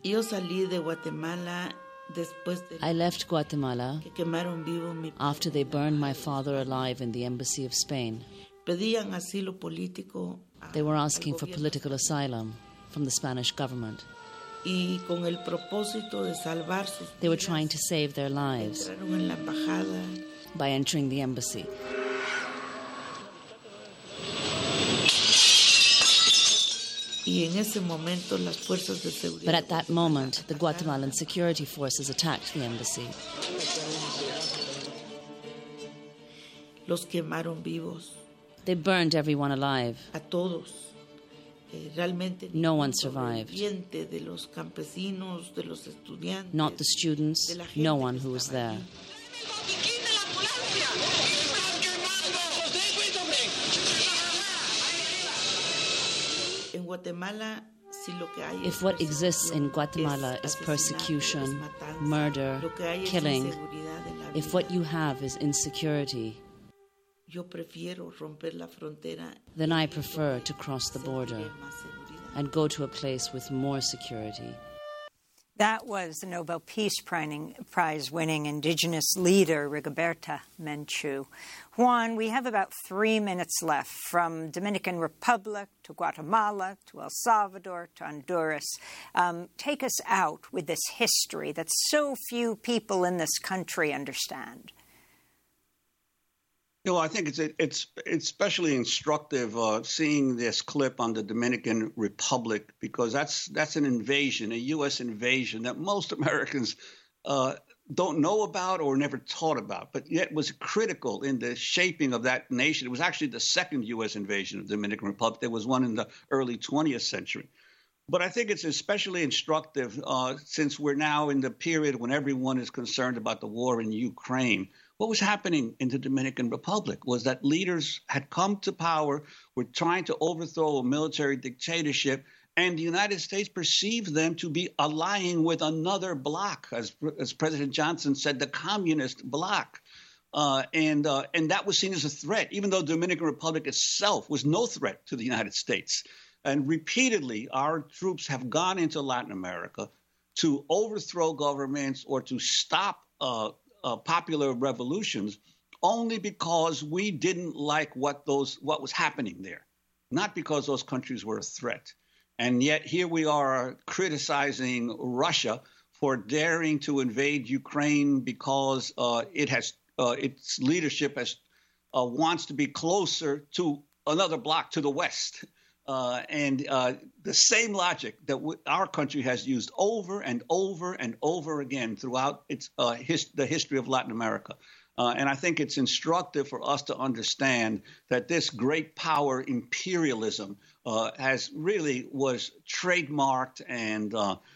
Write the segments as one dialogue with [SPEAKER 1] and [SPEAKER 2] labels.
[SPEAKER 1] Yo salí de Guatemala después de
[SPEAKER 2] I left Guatemala
[SPEAKER 1] que quemaron vivo mi
[SPEAKER 2] after they burned my father alive in the embassy of Spain.
[SPEAKER 1] pedían asilo político.
[SPEAKER 2] They were asking for political asylum from the Spanish government.
[SPEAKER 1] Y con el propósito de salvar sus
[SPEAKER 2] They were
[SPEAKER 1] vidas,
[SPEAKER 2] trying to save their lives
[SPEAKER 1] entraron en la embajada.
[SPEAKER 2] by entering the embassy.
[SPEAKER 1] Y en ese momento las fuerzas de seguridad.
[SPEAKER 2] But at that moment, the Guatemalan security forces attacked the embassy.
[SPEAKER 1] Los quemaron vivos.
[SPEAKER 2] They burned everyone alive.
[SPEAKER 1] A todos. Realmente
[SPEAKER 2] No one survived.
[SPEAKER 1] sobreviviente de los campesinos, de los estudiantes,
[SPEAKER 2] Not the students,
[SPEAKER 1] de la gente
[SPEAKER 2] no one
[SPEAKER 1] que
[SPEAKER 2] who was
[SPEAKER 1] estaba
[SPEAKER 2] there.
[SPEAKER 1] allí. En Guatemala, si lo que hay
[SPEAKER 2] If what exists in Guatemala is
[SPEAKER 1] asesinato,
[SPEAKER 2] persecution,
[SPEAKER 1] es matanza,
[SPEAKER 2] murder,
[SPEAKER 1] lo que hay es
[SPEAKER 2] killing,
[SPEAKER 1] inseguridad en la
[SPEAKER 2] if
[SPEAKER 1] vida,
[SPEAKER 2] what you have is insecurity,
[SPEAKER 1] yo prefiero romper la frontera
[SPEAKER 2] then I prefer to cross the border
[SPEAKER 1] sentiré más seguridad.
[SPEAKER 2] and go to a place with more security.
[SPEAKER 3] That was the Nobel Peace Prize-winning indigenous leader, Rigoberta Menchú. Juan, we have about 3 minutes left, from Dominican Republic to Guatemala to El Salvador to Honduras. Take us out with this history that so few people in this country understand.
[SPEAKER 4] You know, I think it's especially instructive seeing this clip on the Dominican Republic, because that's an invasion, a U.S. invasion that most Americans don't know about or never taught about, but yet was critical in the shaping of that nation. It was actually the second U.S. invasion of the Dominican Republic. There was one in the early 20th century. But I think it's especially instructive since we're now in the period when everyone is concerned about the war in Ukraine. What was happening in the Dominican Republic was that leaders had come to power, were trying to overthrow a military dictatorship, and the United States perceived them to be allying with another bloc, as President Johnson said, the communist bloc. And that was seen as a threat, even though the Dominican Republic itself was no threat to the United States. And repeatedly, our troops have gone into Latin America to overthrow governments or to stop popular revolutions, only because we didn't like what was happening there, not because those countries were a threat. And yet here we are criticizing Russia for daring to invade Ukraine because its leadership wants to be closer to another bloc to the West. And the same logic that our country has used over and over and over again throughout the history of Latin America. And I think it's instructive for us to understand that this great power imperialism was trademarked and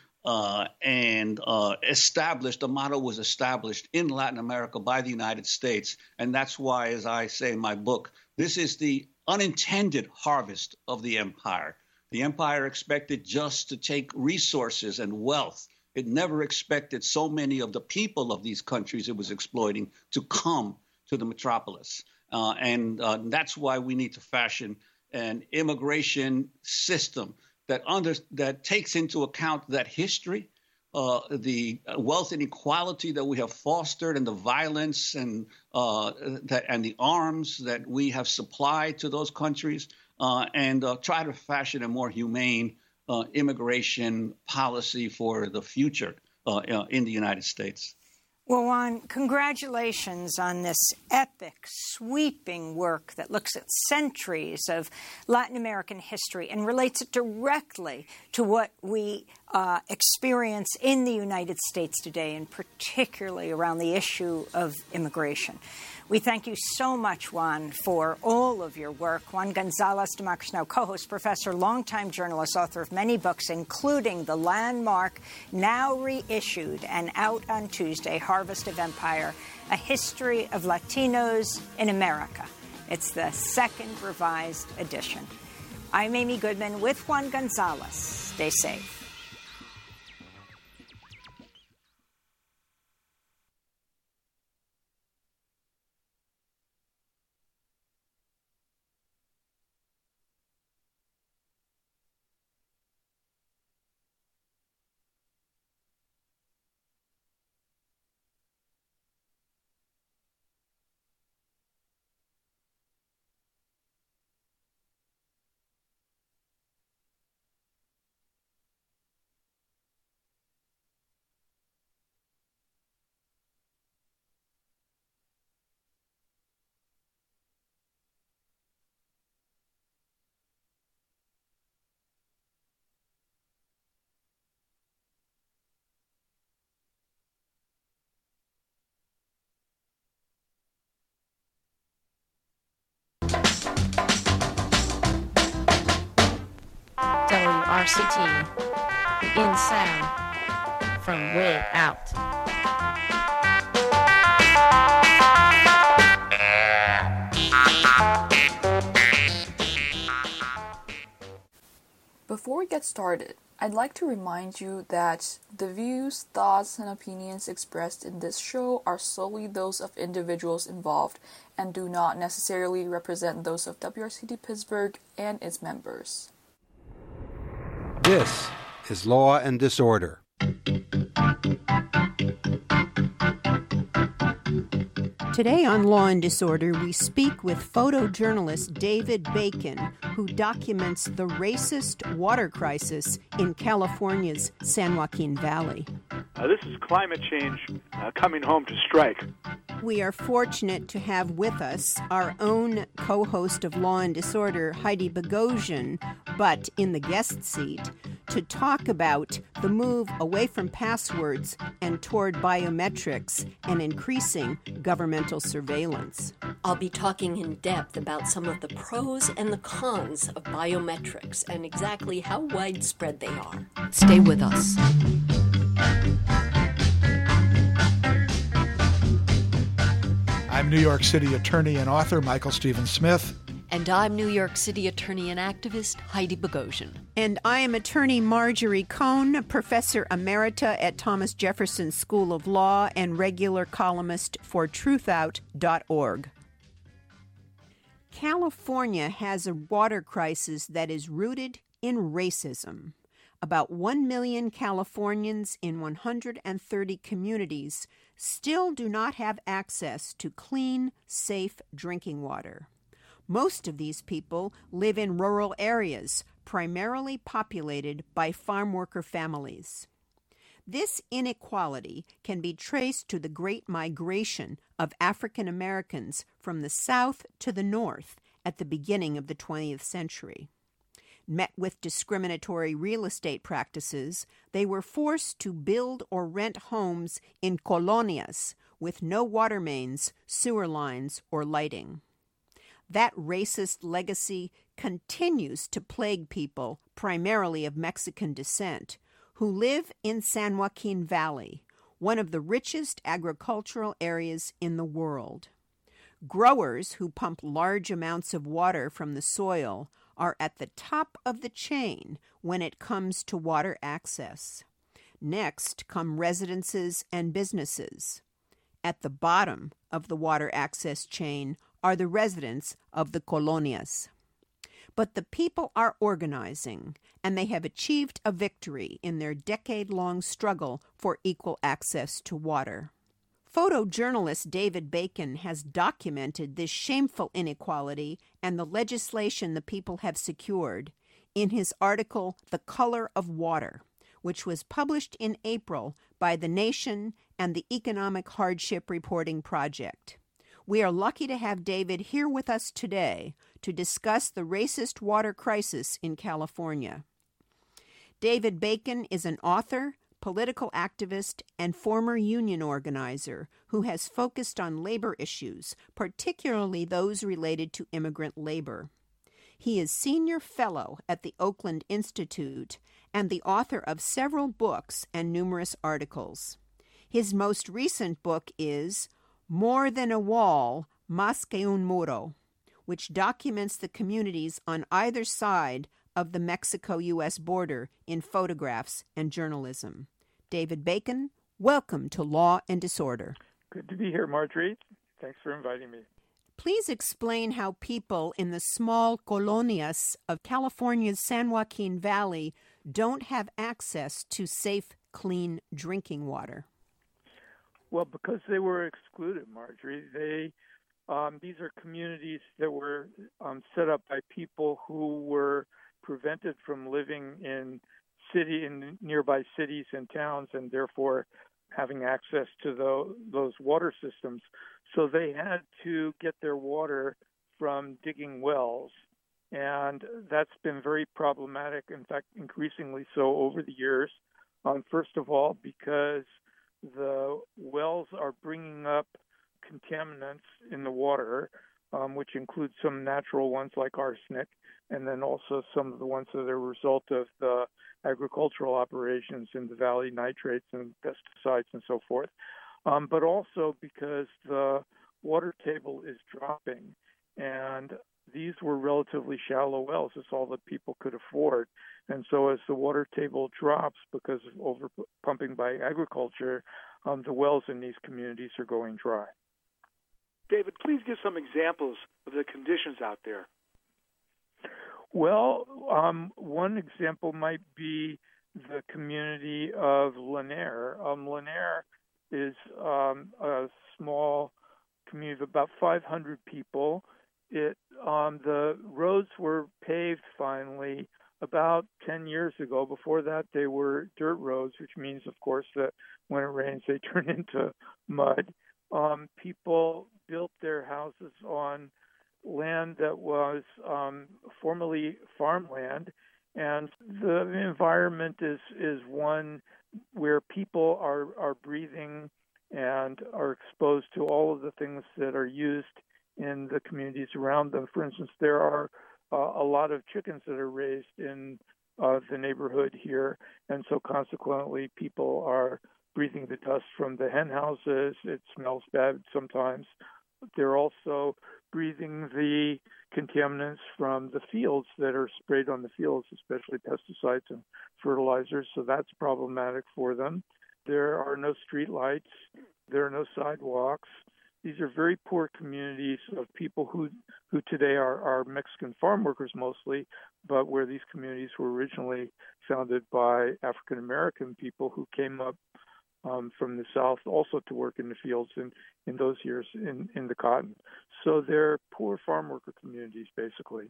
[SPEAKER 4] established. The motto was established in Latin America by the United States. And that's why, as I say in my book, this is the unintended harvest of the empire. The empire expected just to take resources and wealth. It never expected so many of the people of these countries it was exploiting to come to the metropolis. And that's why we need to fashion an immigration system that takes into account that history, the wealth inequality that we have fostered, and the violence and the arms that we have supplied to those countries, and try to fashion a more humane immigration policy for the future in the United States.
[SPEAKER 3] Well, Juan, congratulations on this epic, sweeping work that looks at centuries of Latin American history and relates it directly to what we experience in the United States today, and particularly around the issue of immigration. We thank you so much, Juan, for all of your work. Juan Gonzalez, Democracy Now! Co-host, professor, longtime journalist, author of many books, including the landmark, now reissued and out on Tuesday, Harvest of Empire, A History of Latinos in America. It's the second revised edition. I'm Amy Goodman with Juan Gonzalez. Stay safe.
[SPEAKER 5] RCT, In Sound, from Way Out.
[SPEAKER 6] Before we get started, I'd like to remind you that the views, thoughts, and opinions expressed in this show are solely those of individuals involved and do not necessarily represent those of WRCT Pittsburgh and its members.
[SPEAKER 7] This is Law and Disorder.
[SPEAKER 8] Today on Law and Disorder, we speak with photojournalist David Bacon, who documents the racist water crisis in California's San Joaquin Valley.
[SPEAKER 9] This is climate change coming home to strike.
[SPEAKER 8] We are fortunate to have with us our own co-host of Law and Disorder, Heidi Bogosian, but in the guest seat, to talk about the move away from passwords and toward biometrics and increasing governmental surveillance.
[SPEAKER 10] I'll be talking in depth about some of the pros and the cons of biometrics and exactly how widespread they are.
[SPEAKER 2] Stay with us.
[SPEAKER 11] I'm New York City attorney and author Michael Stephen Smith.
[SPEAKER 2] And I'm New York City attorney and activist Heidi Bogosian.
[SPEAKER 8] And I am attorney Marjorie Cohn, professor emerita at Thomas Jefferson School of Law and regular columnist for truthout.org. California has a water crisis that is rooted in racism. About 1 million Californians in 130 communities still do not have access to clean, safe drinking water. Most of these people live in rural areas, primarily populated by farm worker families. This inequality can be traced to the Great Migration of African Americans from the South to the North at the beginning of the 20th century. Met with discriminatory real estate practices, they were forced to build or rent homes in colonias with no water mains, sewer lines, or lighting. That racist legacy continues to plague people, primarily of Mexican descent, who live in San Joaquin Valley, one of the richest agricultural areas in the world. Growers who pump large amounts of water from the soil are at the top of the chain when it comes to water access. Next come residences and businesses. At the bottom of the water access chain are the residents of the colonias. But the people are organizing, and they have achieved a victory in their decade-long struggle for equal access to water. Photojournalist David Bacon has documented this shameful inequality and the legislation the people have secured in his article, The Color of Water, which was published in April by The Nation and the Economic Hardship Reporting Project. We are lucky to have David here with us today to discuss the racist water crisis in California. David Bacon is an author, political activist, and former union organizer who has focused on labor issues, particularly those related to immigrant labor. He is senior fellow at the Oakland Institute and the author of several books and numerous articles. His most recent book is More Than a Wall, Más que un Muro, which documents the communities on either side of the Mexico-U.S. border in photographs and journalism. David Bacon, welcome to Law and Disorder.
[SPEAKER 9] Good to be here, Marjorie. Thanks for inviting me.
[SPEAKER 8] Please explain how people in the small colonias of California's San Joaquin Valley don't have access to safe, clean drinking water.
[SPEAKER 9] Well, because they were excluded, Marjorie. These are communities that were set up by people who were prevented from living in nearby cities and towns, and therefore having access to those water systems. So they had to get their water from digging wells, and that's been very problematic, in fact, increasingly so over the years. First of all, because the wells are bringing up contaminants in the water, which include some natural ones like arsenic, and then also some of the ones that are a result of the agricultural operations in the valley, nitrates and pesticides and so forth, but also because the water table is dropping, and these were relatively shallow wells. It's all that people could afford. And so as the water table drops because of over pumping by agriculture, the wells in these communities are going dry.
[SPEAKER 12] David, please give some examples of the conditions out there.
[SPEAKER 9] Well, one example might be the community of Lanier. Lanier is a small community of about 500 people. The roads were paved finally about 10 years ago. Before that, they were dirt roads, which means, of course, that when it rains, they turn into mud. People built their houses on land that was formerly farmland, and the environment is one where people are breathing and are exposed to all of the things that are used in the communities around them. For instance, there are a lot of chickens that are raised in the neighborhood here, and so consequently people are breathing the dust from the hen houses. It smells bad sometimes. They're also breathing the contaminants from the fields that are sprayed on the fields, especially pesticides and fertilizers, so that's problematic for them. There are no street lights. There are no sidewalks. These are very poor communities of people who today are Mexican farm workers mostly, but where these communities were originally founded by African American people who came up from the South also to work in the fields in those years in the cotton. So they're poor farm worker communities, basically.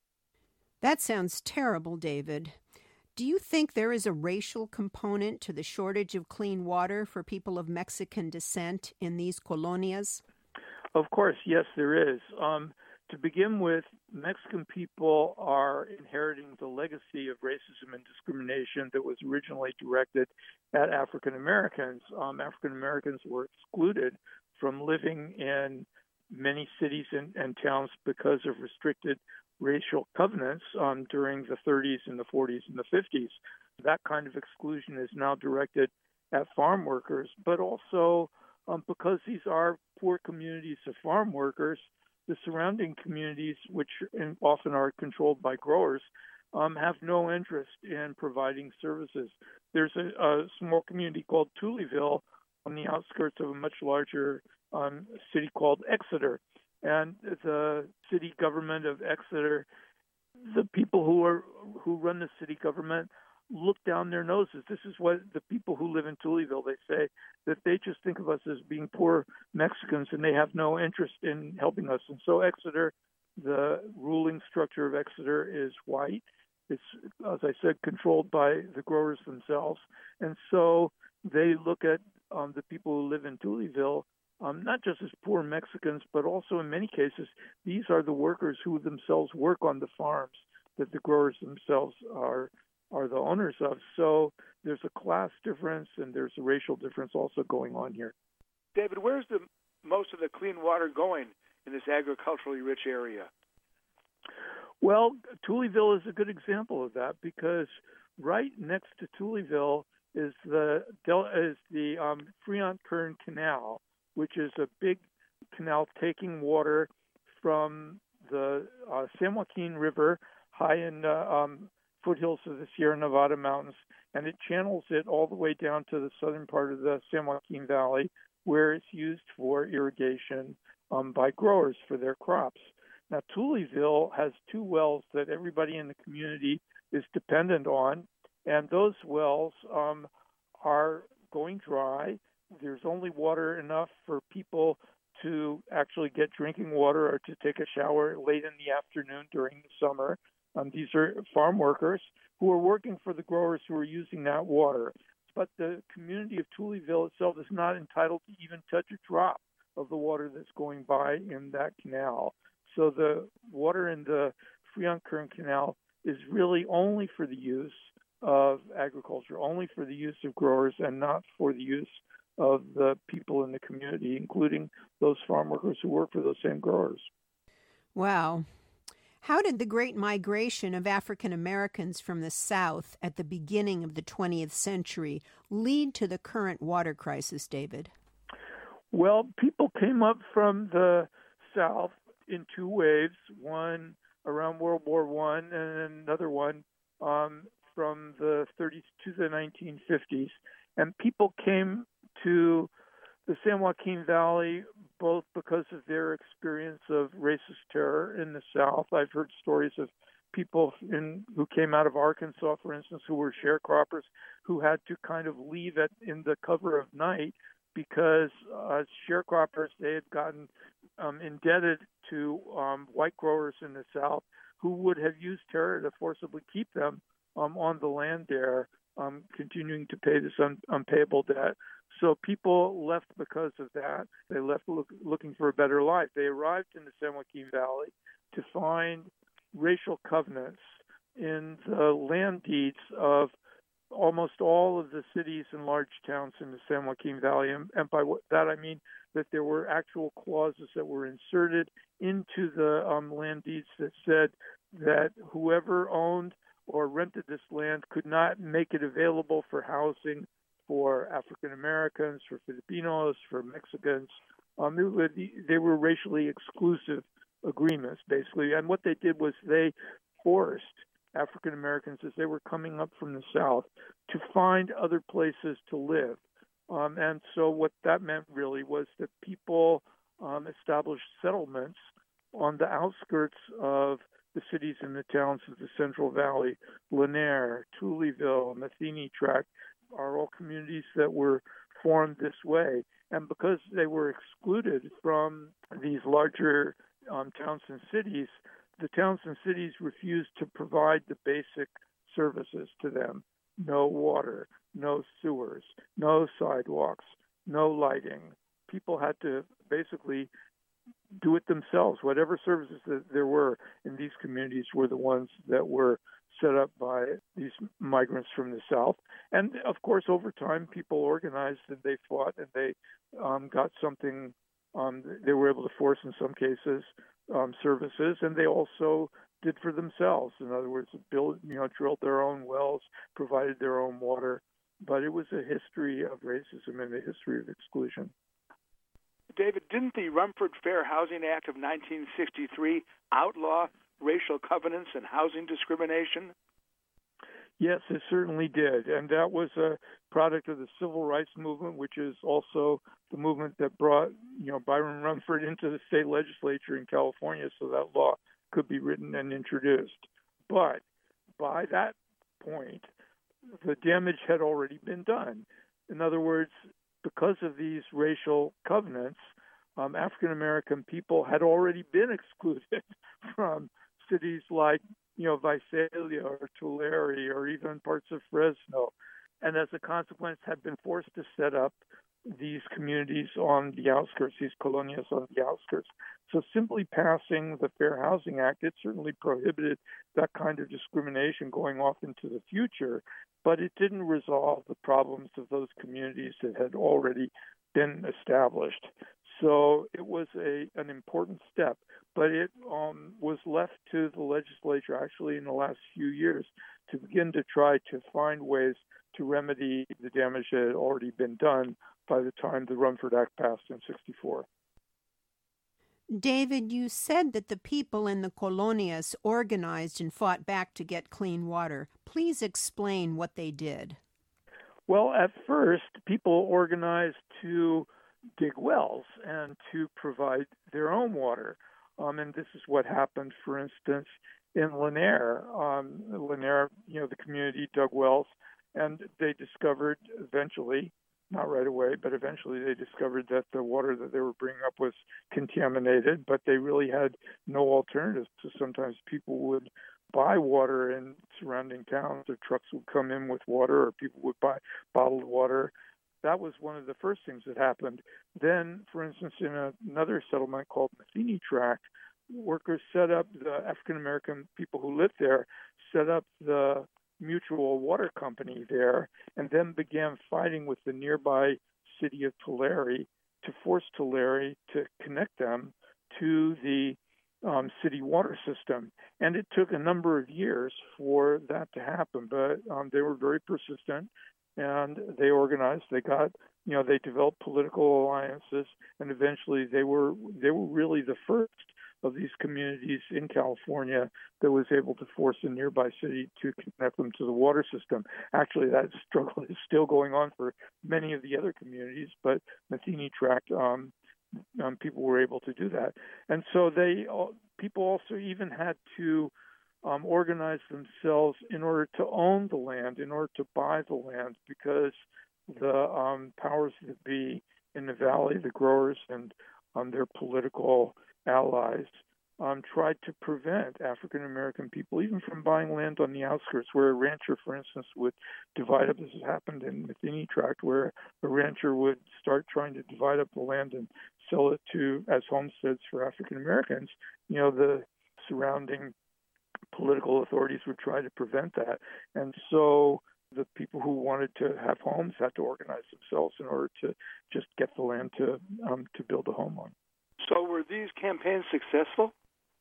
[SPEAKER 8] That sounds terrible, David. Do you think there is a racial component to the shortage of clean water for people of Mexican descent in these colonias?
[SPEAKER 9] Of course, yes, there is. To begin with, Mexican people are inheriting the legacy of racism and discrimination that was originally directed at African Americans. African Americans were excluded from living in many cities and towns because of restricted racial covenants during the 30s and the 40s and the 50s. That kind of exclusion is now directed at farm workers, but also because these are poor communities of farm workers, the surrounding communities, which often are controlled by growers, have no interest in providing services. There's a small community called Tullyville on the outskirts of a much larger city called Exeter. And the city government of Exeter, the people who run the city government look down their noses. This is what the people who live in Tullyville, they say, that they just think of us as being poor Mexicans and they have no interest in helping us. And so Exeter, the ruling structure of Exeter is white. It's, as I said, controlled by the growers themselves. And so they look at the people who live in Tullyville not just as poor Mexicans, but also in many cases, these are the workers who themselves work on the farms that the growers themselves are the owners of. So there's a class difference and there's a racial difference also going on here.
[SPEAKER 12] David, where's the most of the clean water going in this agriculturally rich area?
[SPEAKER 9] Well, Tullyville is a good example of that because right next to Tullyville is the Friant-Kern Canal, which is a big canal taking water from the San Joaquin River high in the foothills of the Sierra Nevada mountains, and it channels it all the way down to the southern part of the San Joaquin Valley, where it's used for irrigation by growers for their crops. Now, Tullyville has two wells that everybody in the community is dependent on, and those wells are going dry. There's only water enough for people to actually get drinking water or to take a shower late in the afternoon during the summer. These are farm workers who are working for the growers who are using that water. But the community of Tullyville itself is not entitled to even touch a drop of the water that's going by in that canal. So the water in the Friant-Kern Canal is really only for the use of agriculture, only for the use of growers, and not for the use of the people in the community, including those farm workers who work for those same growers.
[SPEAKER 8] Wow. How did the great migration of African Americans from the South at the beginning of the 20th century lead to the current water crisis, David?
[SPEAKER 9] Well, people came up from the South in two waves, one around World War I and another one from the 30s to the 1950s. And people came to the San Joaquin Valley both because of their experience of racist terror in the South. I've heard stories of people who came out of Arkansas, for instance, who were sharecroppers, who had to kind of leave in the cover of night because as sharecroppers, they had gotten indebted to white growers in the South who would have used terror to forcibly keep them on the land there, continuing to pay this unpayable debt. So people left because of that. They left looking for a better life. They arrived in the San Joaquin Valley to find racial covenants in the land deeds of almost all of the cities and large towns in the San Joaquin Valley. And by that I mean that there were actual clauses that were inserted into the land deeds that said that whoever owned or rented this land could not make it available for housing for African Americans, for Filipinos, for Mexicans. They were racially exclusive agreements, basically. And what they did was they forced African Americans, as they were coming up from the South, to find other places to live. And so what that meant really was that people established settlements on the outskirts of the cities and the towns of the Central Valley. Lanier, Tooleyville, Matheny Tract are all communities that were formed this way. And because they were excluded from these larger towns and cities, the towns and cities refused to provide the basic services to them. No water, no sewers, no sidewalks, no lighting. People had to basically do it themselves. Whatever services that there were in these communities were the ones that were set up by these migrants from the South. And of course, over time, people organized and they fought and they got something. They were able to force, in some cases, services, and they also did for themselves. In other words, drilled their own wells, provided their own water. But it was a history of racism and a history of exclusion.
[SPEAKER 12] David, didn't the Rumford Fair Housing Act of 1963 outlaw racial covenants and housing discrimination?
[SPEAKER 9] Yes, it certainly did. And that was a product of the civil rights movement, which is also the movement that brought, Byron Rumford into the state legislature in California so that law could be written and introduced. But by that point, the damage had already been done. In other words, because of these racial covenants, African American people had already been excluded from cities like, Visalia or Tulare or even parts of Fresno, and as a consequence had been forced to set up these communities on the outskirts, these colonias on the outskirts. So simply passing the Fair Housing Act, it certainly prohibited that kind of discrimination going off into the future, but it didn't resolve the problems of those communities that had already been established. So it was an important step, but it was left to the legislature actually in the last few years to begin to try to find ways to remedy the damage that had already been done by the time the Rumford Act passed in '64.
[SPEAKER 8] David, you said that the people in the colonias organized and fought back to get clean water. Please explain what they did.
[SPEAKER 9] Well, at first, people organized to dig wells and to provide their own water. And this is what happened, for instance, in Lanier. Lanier, the community dug wells, and they discovered eventually, not right away, but eventually they discovered that the water that they were bringing up was contaminated, but they really had no alternatives. So sometimes people would buy water in surrounding towns, or trucks would come in with water, or people would buy bottled water. That was one of the first things that happened. Then, for instance, in another settlement called Matheny Tract, workers set up, the African-American people who lived there, set up the Mutual Water Company there, and then began fighting with the nearby city of Tulare to force Tulare to connect them to the city water system. And it took a number of years for that to happen, but they were very persistent, and they organized. They got, they developed political alliances, and eventually they were really the first of these communities in California that was able to force a nearby city to connect them to the water system. Actually, that struggle is still going on for many of the other communities, but Matheny Tract, people were able to do that. And so people also even had to organize themselves in order to own the land, in order to buy the land, because the powers that be in the valley, the growers and their political allies, tried to prevent African American people even from buying land on the outskirts, where a rancher, for instance, would divide up. This has happened in Matheny Tract, where a rancher would start trying to divide up the land and sell it as homesteads for African Americans. The surrounding political authorities would try to prevent that. And so the people who wanted to have homes had to organize themselves in order to just get the land to build a home on.
[SPEAKER 12] So were these campaigns successful?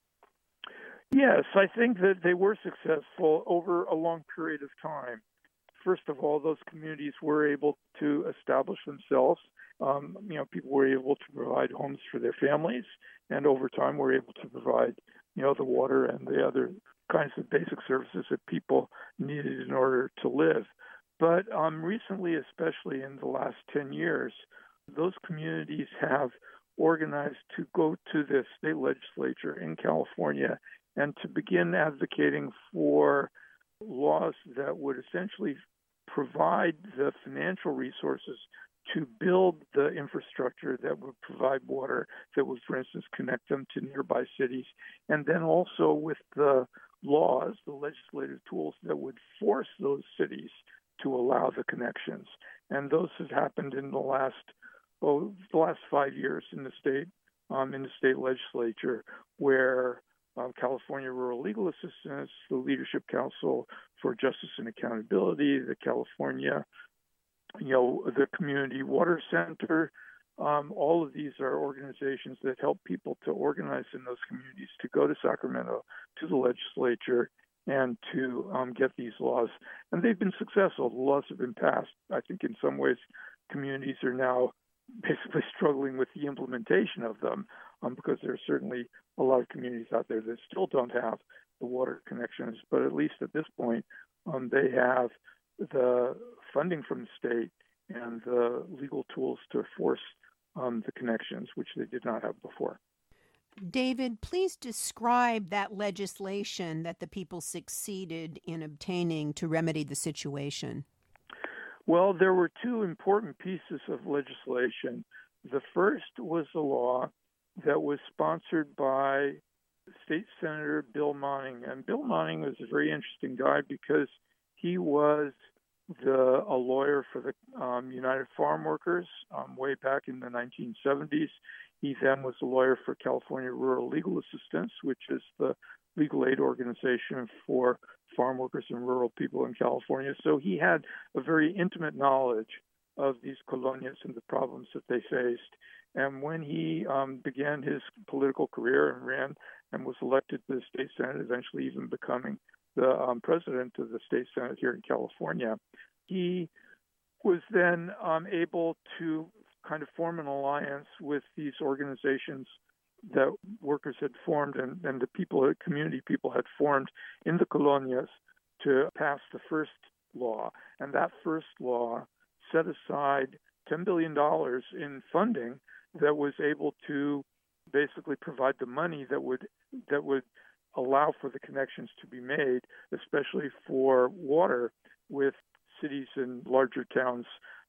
[SPEAKER 9] Yes, I think that they were successful over a long period of time. First of all, those communities were able to establish themselves. People were able to provide homes for their families, and over time were able to provide, the water and the other kinds of basic services that people needed in order to live. But recently, especially in the last 10 years, those communities have organized to go to the state legislature in California and to begin advocating for laws that would essentially provide the financial resources to build the infrastructure that would provide water, that would, for instance, connect them to nearby cities, and then also with the laws, the legislative tools that would force those cities to allow the connections. And those have happened in the last 5 years in the state legislature, where California Rural Legal Assistance, the Leadership Council for Justice and Accountability, the California, the Community Water Center, all of these are organizations that help people to organize in those communities to go to Sacramento, to the legislature, and to get these laws. And they've been successful. The laws have been passed. I think in some ways communities are now basically struggling with the implementation of them, because there are certainly a lot of communities out there that still don't have the water connections. But at least at this point, they have the funding from the state and the legal tools to force the connections, which they did not have before.
[SPEAKER 8] David, please describe that legislation that the people succeeded in obtaining to remedy the situation.
[SPEAKER 9] Well, there were two important pieces of legislation. The first was a law that was sponsored by State Senator Bill Monning. And Bill Monning was a very interesting guy because he was a lawyer for the United Farm Workers way back in the 1970s. He then was a lawyer for California Rural Legal Assistance, which is the legal aid organization for farm workers and rural people in California. So he had a very intimate knowledge of these colonias and the problems that they faced. And when he began his political career and ran and was elected to the state senate, eventually even becoming the president of the state senate here in California, he was then able to kind of form an alliance with these organizations that workers had formed and the people, community people had formed in the colonias to pass the first law. And that first law set aside $10 billion in funding that was able to basically provide the money that would allow for the connections to be made, especially for water with cities and larger towns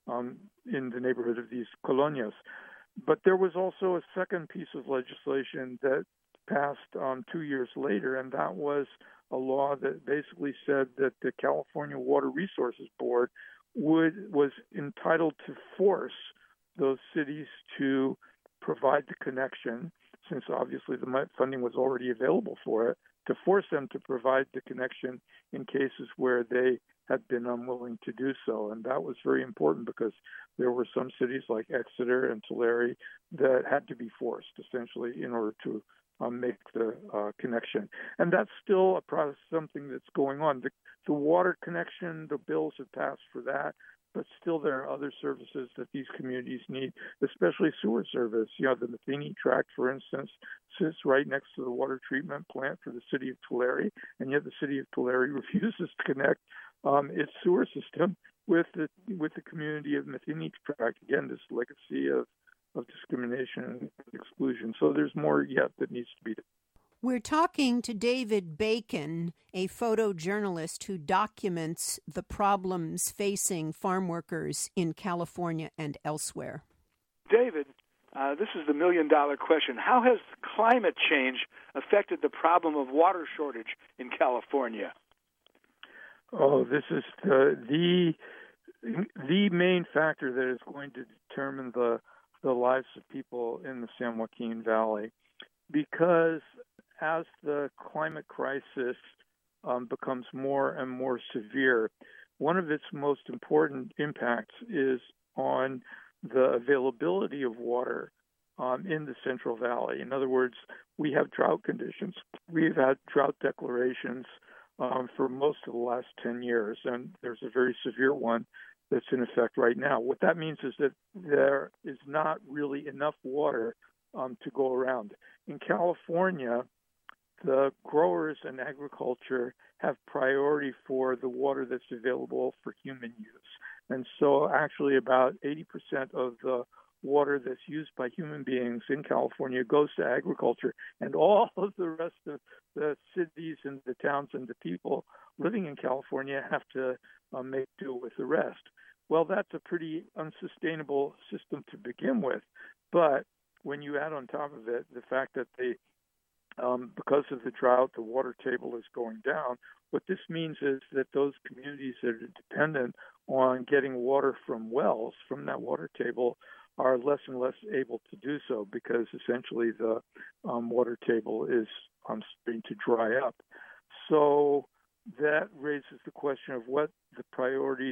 [SPEAKER 9] in the neighborhood of these colonias. But there was also a second piece of legislation that passed 2 years later, and that was a law that basically said that the California Water Resources Board was entitled to force those cities to provide the connection, since obviously the funding was already available for it, to force them to provide the connection in cases where they had been unwilling to do so. And that was very important because there were some cities like Exeter and Tulare that had to be forced, essentially, in order to make the connection. And that's still a process, something that's going on. The water connection, the bills have passed for that, but still there are other services that these communities need, especially sewer service. The Matheny Tract, for instance, sits right next to the water treatment plant for the city of Tulare, and yet the city of Tulare refuses to connect its sewer system with the community of Matheny Tract. Again, this legacy of discrimination and exclusion. So there's more yet that needs to be done.
[SPEAKER 8] We're talking to David Bacon, a photojournalist who documents the problems facing farm workers in California and elsewhere.
[SPEAKER 12] David, this is the million-dollar question. How has climate change affected the problem of water shortage in California?
[SPEAKER 9] Oh, this is the main factor that is going to determine the lives of people in the San Joaquin Valley, because as the climate crisis becomes more and more severe, one of its most important impacts is on the availability of water in the Central Valley. In other words, we have drought conditions. We've had drought declarations for most of the last 10 years, and there's a very severe one that's in effect right now. What that means is that there is not really enough water to go around. In California, the growers and agriculture have priority for the water that's available for human use. And so actually about 80% of the water that's used by human beings in California goes to agriculture, and all of the rest of the cities and the towns and the people living in California have to make do with the rest. Well, that's a pretty unsustainable system to begin with. But when you add on top of it the fact that because of the drought, the water table is going down, what this means is that those communities that are dependent on getting water from wells, from that water table, are less and less able to do so, because essentially the water table is starting to dry up. So that raises the question of what the priorities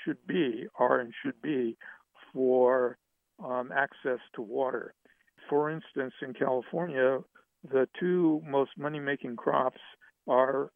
[SPEAKER 9] are and should be for access to water. For instance, in California, the two most money-making crops are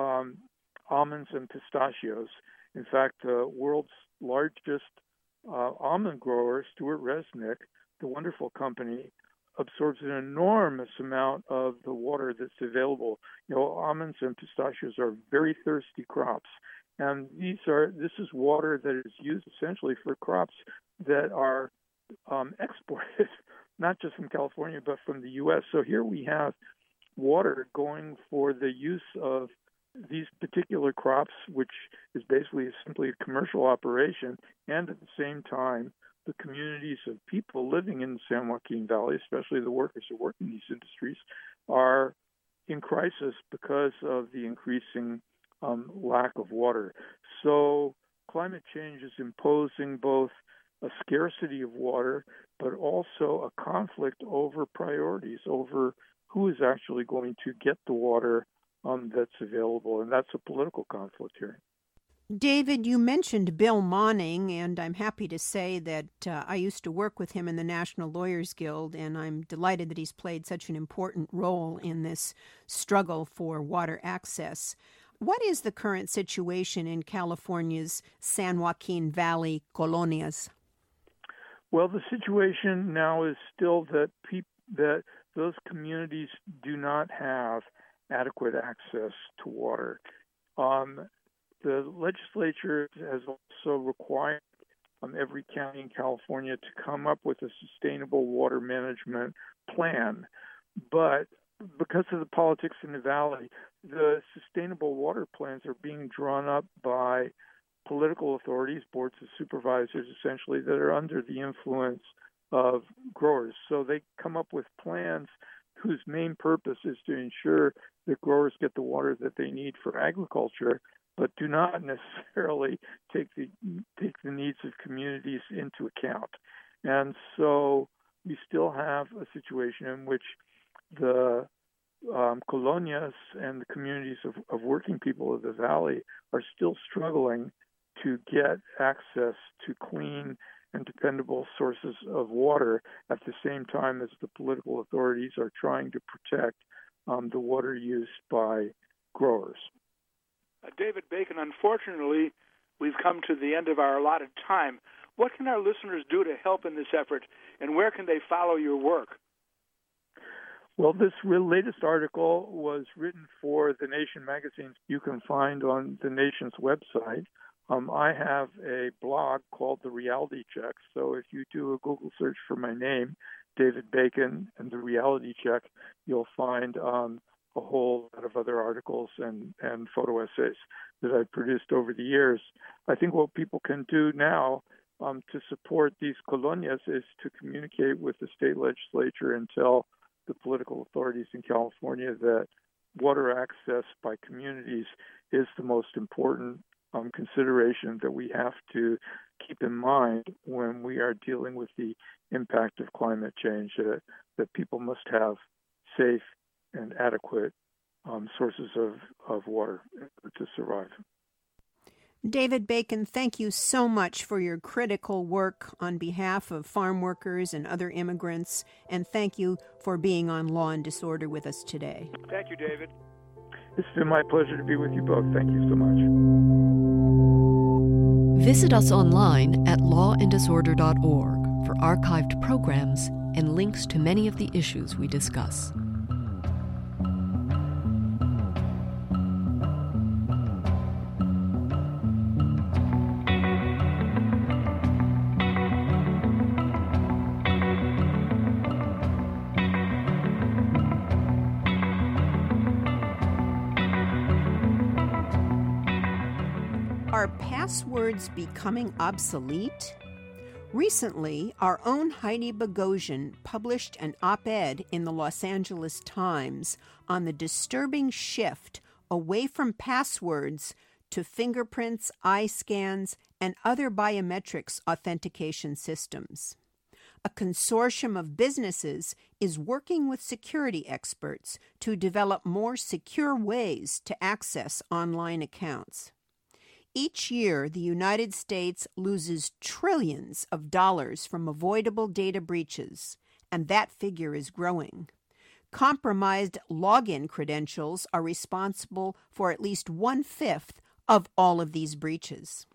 [SPEAKER 9] almonds and pistachios. In fact, the world's largest almond grower, Stuart Resnick, the wonderful company, absorbs an enormous amount of the water that's available. Almonds and pistachios are very thirsty crops, and this is water that is used essentially for crops that are exported, not just from California, but from the U.S. So here we have water going for the use of these particular crops, which is basically simply a commercial operation, and at the same time, the communities of people living in the San Joaquin Valley, especially the workers who work in these industries, are in crisis because of the increasing lack of water. So climate change is imposing both a scarcity of water, but also a conflict over priorities, over who is actually going to get the water that's available. And that's a political conflict here.
[SPEAKER 8] David, you mentioned Bill Monning, and I'm happy to say that I used to work with him in the National Lawyers Guild, and I'm delighted that he's played such an important role in this struggle for water access. What is the current situation in California's San Joaquin Valley colonias?
[SPEAKER 9] Well, the situation now is still that those communities do not have adequate access to water. The legislature has also required every county in California to come up with a sustainable water management plan. But because of the politics in the valley, the sustainable water plans are being drawn up by political authorities, boards of supervisors, essentially, that are under the influence of growers. So they come up with plans whose main purpose is to ensure that growers get the water that they need for agriculture, but do not necessarily take the needs of communities into account. And so we still have a situation in which the colonias and the communities of working people of the valley are still struggling to get access to clean and dependable sources of water at the same time as the political authorities are trying to protect the water use by growers.
[SPEAKER 12] David Bacon, unfortunately, we've come to the end of our allotted time. What can our listeners do to help in this effort, and where can they follow your work?
[SPEAKER 9] Well, this latest article was written for The Nation magazine. You can find on The Nation's website. I have a blog called The Reality Check. So if you do a Google search for my name, David Bacon, and The Reality Check, you'll find a whole lot of other articles and photo essays that I've produced over the years. I think what people can do now to support these colonias is to communicate with the state legislature and tell the political authorities in California that water access by communities is the most important consideration that we have to keep in mind when we are dealing with the impact of climate change, that people must have safe and adequate sources of water to survive.
[SPEAKER 8] David Bacon, thank you so much for your critical work on behalf of farm workers and other immigrants, and thank you for being on Law and Disorder with us today.
[SPEAKER 12] Thank you, David.
[SPEAKER 9] It's been my pleasure to be with you both. Thank you so much.
[SPEAKER 13] Visit us online at lawanddisorder.org for archived programs and links to many of the issues we discuss.
[SPEAKER 8] Are passwords becoming obsolete? Recently, our own Heidi Bogosian published an op-ed in the Los Angeles Times on the disturbing shift away from passwords to fingerprints, eye scans, and other biometrics authentication systems. A consortium of businesses is working with security experts to develop more secure ways to access online accounts. Each year, the United States loses trillions of dollars from avoidable data breaches, and that figure is growing. Compromised login credentials are responsible for at least 1/5 of all of these breaches.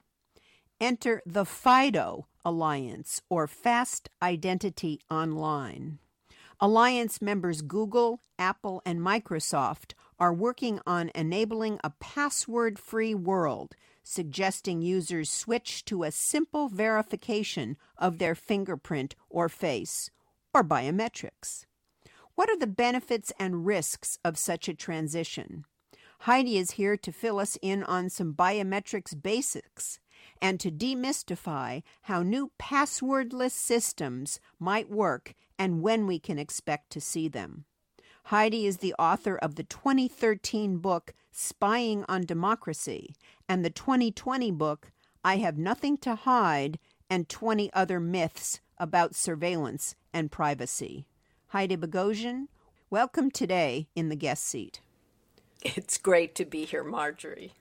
[SPEAKER 8] Enter the FIDO Alliance, or Fast Identity Online. Alliance members Google, Apple, and Microsoft are working on enabling a password-free world, suggesting users switch to a simple verification of their fingerprint or face, or biometrics. What are the benefits and risks of such a transition? Heidi is here to fill us in on some biometrics basics and to demystify how new passwordless systems might work and when we can expect to see them. Heidi is the author of the 2013 book, Spying on Democracy, and the 2020 book, I Have Nothing to Hide, and 20 Other Myths About Surveillance and Privacy. Heidi Bogosian, welcome today in the guest seat.
[SPEAKER 10] It's great to be here, Marjorie.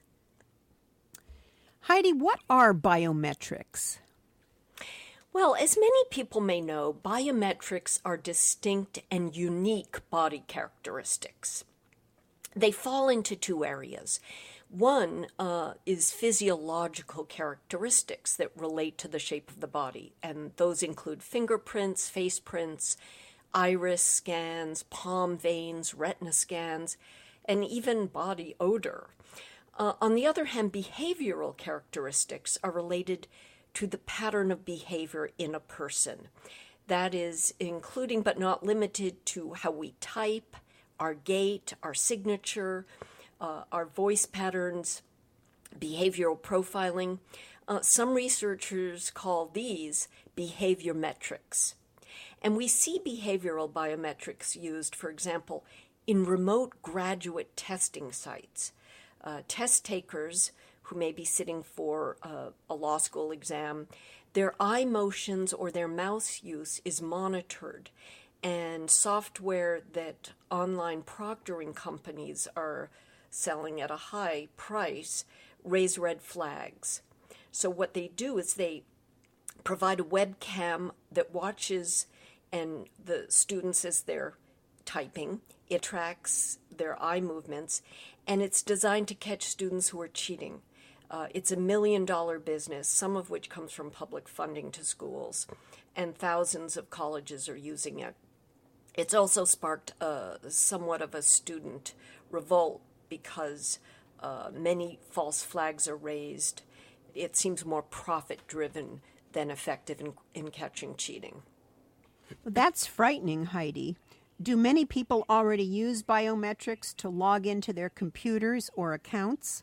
[SPEAKER 8] Heidi, what are biometrics?
[SPEAKER 10] Well, as many people may know, biometrics are distinct and unique body characteristics. They fall into two areas. One is physiological characteristics that relate to the shape of the body, and those include fingerprints, face prints, iris scans, palm veins, retina scans, and even body odor. On the other hand, behavioral characteristics are related to the pattern of behavior in a person. That is, including but not limited to how we type, our gait, our signature, our voice patterns, behavioral profiling. Some researchers call these behavior metrics. And we see behavioral biometrics used, for example, in remote graduate testing sites. Test takers who may be sitting for a law school exam, their eye motions or their mouse use is monitored, and software that online proctoring companies are selling at a high price raise red flags. So what they do is they provide a webcam that watches and the students as they're typing. It tracks their eye movements, and it's designed to catch students who are cheating. It's $1 million business, some of which comes from public funding to schools, and thousands of colleges are using it. It's also sparked somewhat of a student revolt because many false flags are raised. It seems more profit-driven than effective in catching cheating.
[SPEAKER 8] That's frightening, Heidi. Do many people already use biometrics to log into their computers or accounts?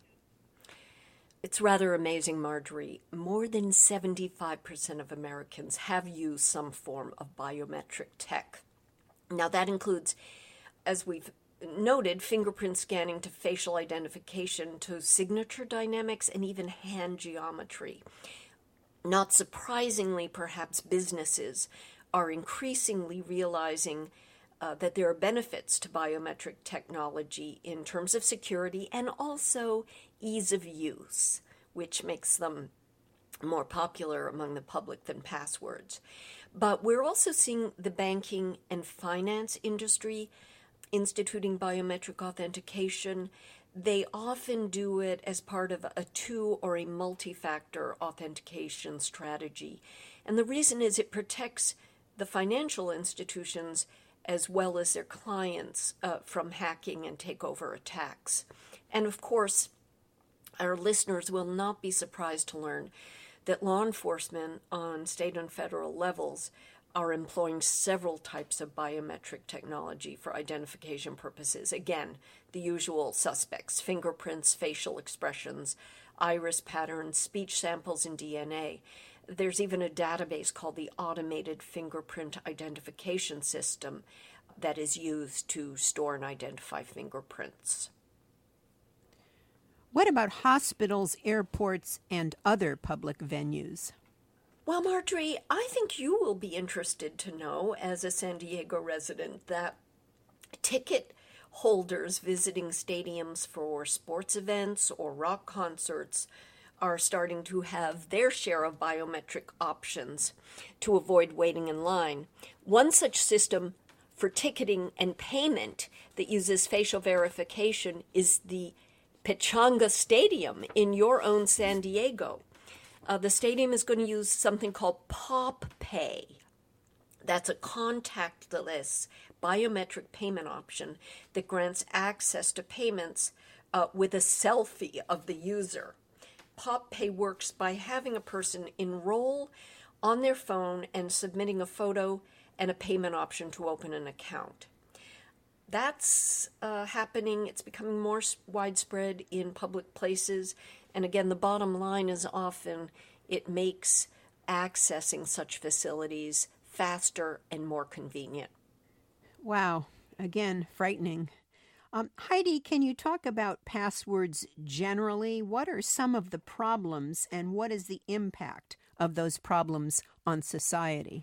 [SPEAKER 10] It's rather amazing, Marjorie. More than 75% of Americans have used some form of biometric tech. Now, that includes, as we've noted, fingerprint scanning to facial identification to signature dynamics and even hand geometry. Not surprisingly, perhaps businesses are increasingly realizing that there are benefits to biometric technology in terms of security and also ease of use, which makes them more popular among the public than passwords. But we're also seeing the banking and finance industry instituting biometric authentication. They often do it as part of a two or a multi-factor authentication strategy. And the reason is it protects the financial institutions as well as their clients from hacking and takeover attacks. And of course, our listeners will not be surprised to learn that law enforcement on state and federal levels are employing several types of biometric technology for identification purposes. Again, the usual suspects: fingerprints, facial expressions, iris patterns, speech samples, and DNA. There's even a database called the Automated Fingerprint Identification System that is used to store and identify fingerprints.
[SPEAKER 8] What about hospitals, airports, and other public venues?
[SPEAKER 10] Well, Marjorie, I think you will be interested to know, as a San Diego resident, that ticket holders visiting stadiums for sports events or rock concerts are starting to have their share of biometric options to avoid waiting in line. One such system for ticketing and payment that uses facial verification is the Pechanga Stadium in your own San Diego. The stadium is going to use something called Pop Pay. That's a contactless biometric payment option that grants access to payments with a selfie of the user. Pop Pay works by having a person enroll on their phone and submitting a photo and a payment option to open an account. That's happening. It's becoming more widespread in public places. And again, the bottom line is often it makes accessing such facilities faster and more convenient.
[SPEAKER 8] Wow. Again, frightening. Heidi, can you talk about passwords generally? What are some of the problems and what is the impact of those problems on society?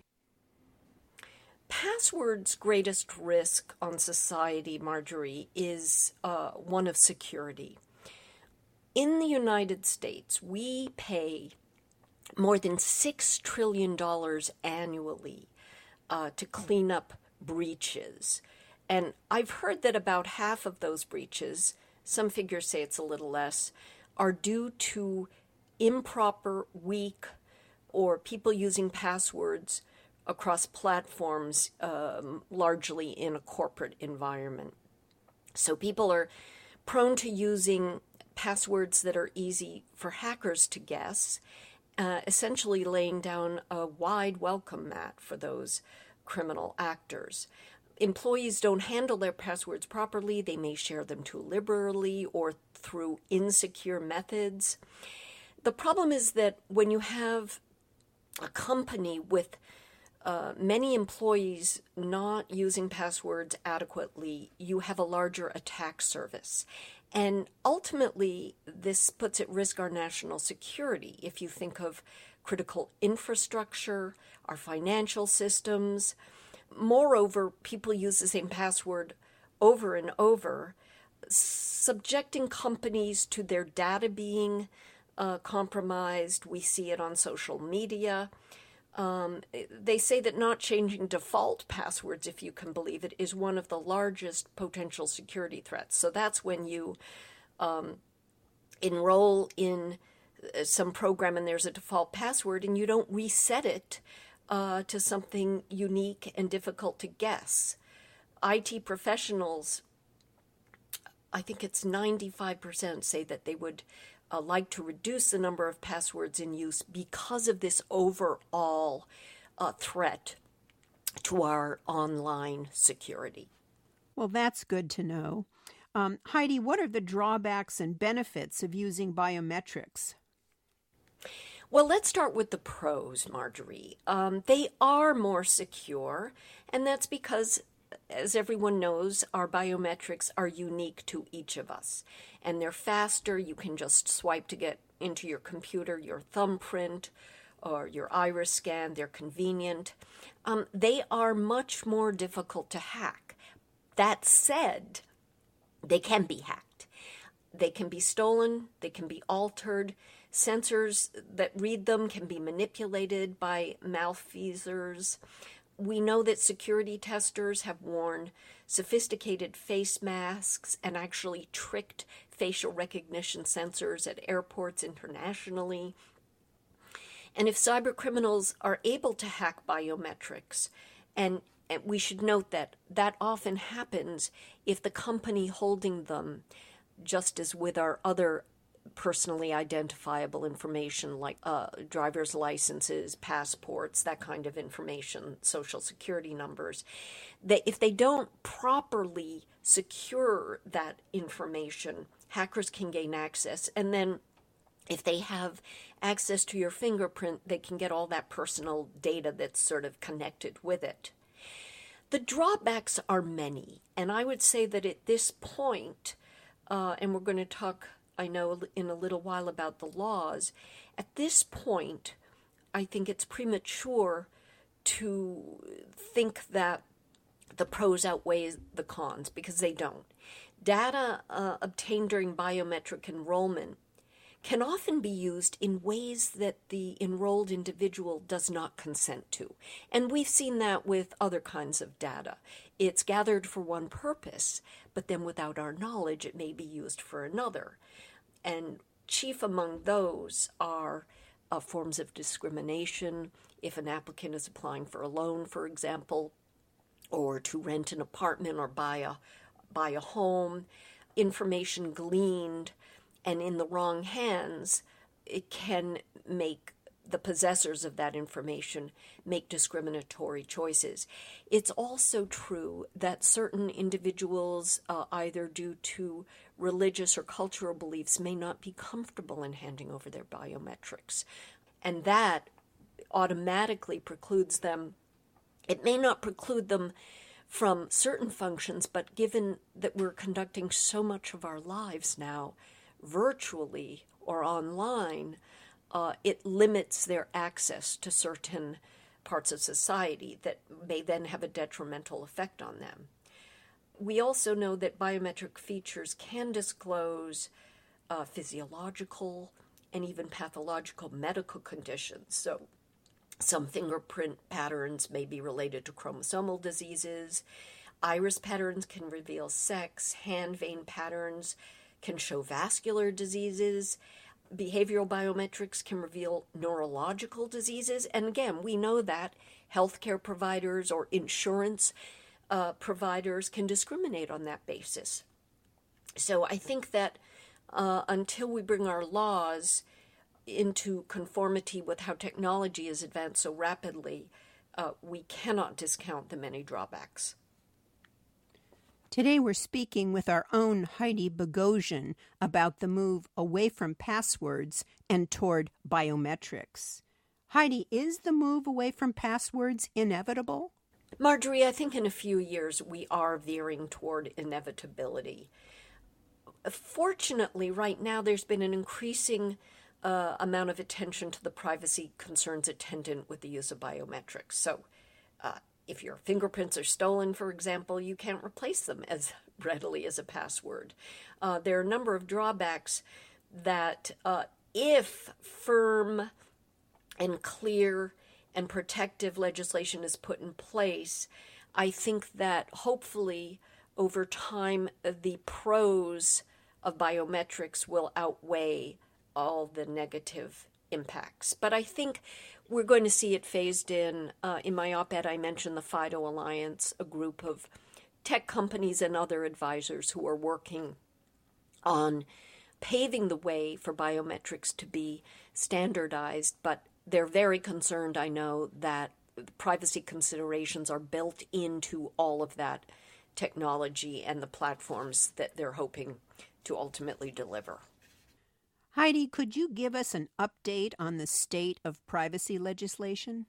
[SPEAKER 10] Passwords' greatest risk on society, Marjorie, is one of security. In the United States, we pay more than $6 trillion annually to clean up breaches. And I've heard that about half of those breaches, some figures say it's a little less, are due to improper, weak, or people using passwords across platforms, largely in a corporate environment. So people are prone to using passwords that are easy for hackers to guess, essentially laying down a wide welcome mat for those criminal actors. Employees don't handle their passwords properly. They may share them too liberally or through insecure methods. The problem is that when you have a company with many employees not using passwords adequately, you have a larger attack surface. And ultimately, this puts at risk our national security. If you think of critical infrastructure, our financial systems. Moreover, people use the same password over and over, subjecting companies to their data being compromised. We see it on social media. They say that not changing default passwords, if you can believe it, is one of the largest potential security threats. So that's when you enroll in some program and there's a default password and you don't reset it to something unique and difficult to guess. IT professionals, I think it's 95%, say that they would like to reduce the number of passwords in use because of this overall threat to our online security.
[SPEAKER 8] Well, that's good to know. Heidi, what are the drawbacks and benefits of using biometrics?
[SPEAKER 10] Well, let's start with the pros, Marjorie. They are more secure, and that's because, as everyone knows, our biometrics are unique to each of us. And they're faster. You can just swipe to get into your computer your thumbprint or your iris scan. They're convenient. They are much more difficult to hack. That said, they can be hacked. They can be stolen. They can be altered. Sensors that read them can be manipulated by malfeasors. We know that security testers have worn sophisticated face masks and actually tricked facial recognition sensors at airports internationally. And if cyber criminals are able to hack biometrics, and we should note that that often happens if the company holding them, just as with our other personally identifiable information like driver's licenses, passports, that kind of information, social security numbers, if they don't properly secure that information, hackers can gain access. And then if they have access to your fingerprint, they can get all that personal data that's sort of connected with it. The drawbacks are many, and I would say that at this point, and we're going to talk, I know, in a little while about the laws, at this point, I think it's premature to think that the pros outweigh the cons, because they don't. Data obtained during biometric enrollment can often be used in ways that the enrolled individual does not consent to. And we've seen that with other kinds of data. It's gathered for one purpose, but then without our knowledge, it may be used for another. And chief among those are forms of discrimination. If an applicant is applying for a loan, for example, or to rent an apartment or buy a home, information gleaned and in the wrong hands, it can make the possessors of that information make discriminatory choices. It's also true that certain individuals, either due to religious or cultural beliefs, may not be comfortable in handing over their biometrics. And that automatically precludes them. It may not preclude them from certain functions, but given that we're conducting so much of our lives now virtually or online, it limits their access to certain parts of society that may then have a detrimental effect on them. We also know that biometric features can disclose physiological and even pathological medical conditions. So some fingerprint patterns may be related to chromosomal diseases. Iris patterns can reveal sex. Hand vein patterns can show vascular diseases. Behavioral biometrics can reveal neurological diseases. And again, we know that healthcare providers or insurance providers can discriminate on that basis. So I think that until we bring our laws into conformity with how technology has advanced so rapidly, we cannot discount the many drawbacks.
[SPEAKER 8] Today we're speaking with our own Heidi Bogosian about the move away from passwords and toward biometrics. Heidi, is the move away from passwords inevitable?
[SPEAKER 10] Marjorie, I think in a few years we are veering toward inevitability. Fortunately, right now there's been an increasing amount of attention to the privacy concerns attendant with the use of biometrics. So if your fingerprints are stolen, for example, you can't replace them as readily as a password. There are a number of drawbacks that if firm and clear and protective legislation is put in place, I think that hopefully over time the pros of biometrics will outweigh all the negative impacts. But I think we're going to see it phased in. In my op-ed, I mentioned the FIDO Alliance, a group of tech companies and other advisors who are working on paving the way for biometrics to be standardized, but they're very concerned, I know, that privacy considerations are built into all of that technology and the platforms that they're hoping to ultimately deliver.
[SPEAKER 8] Heidi, could you give us an update on the state of privacy legislation?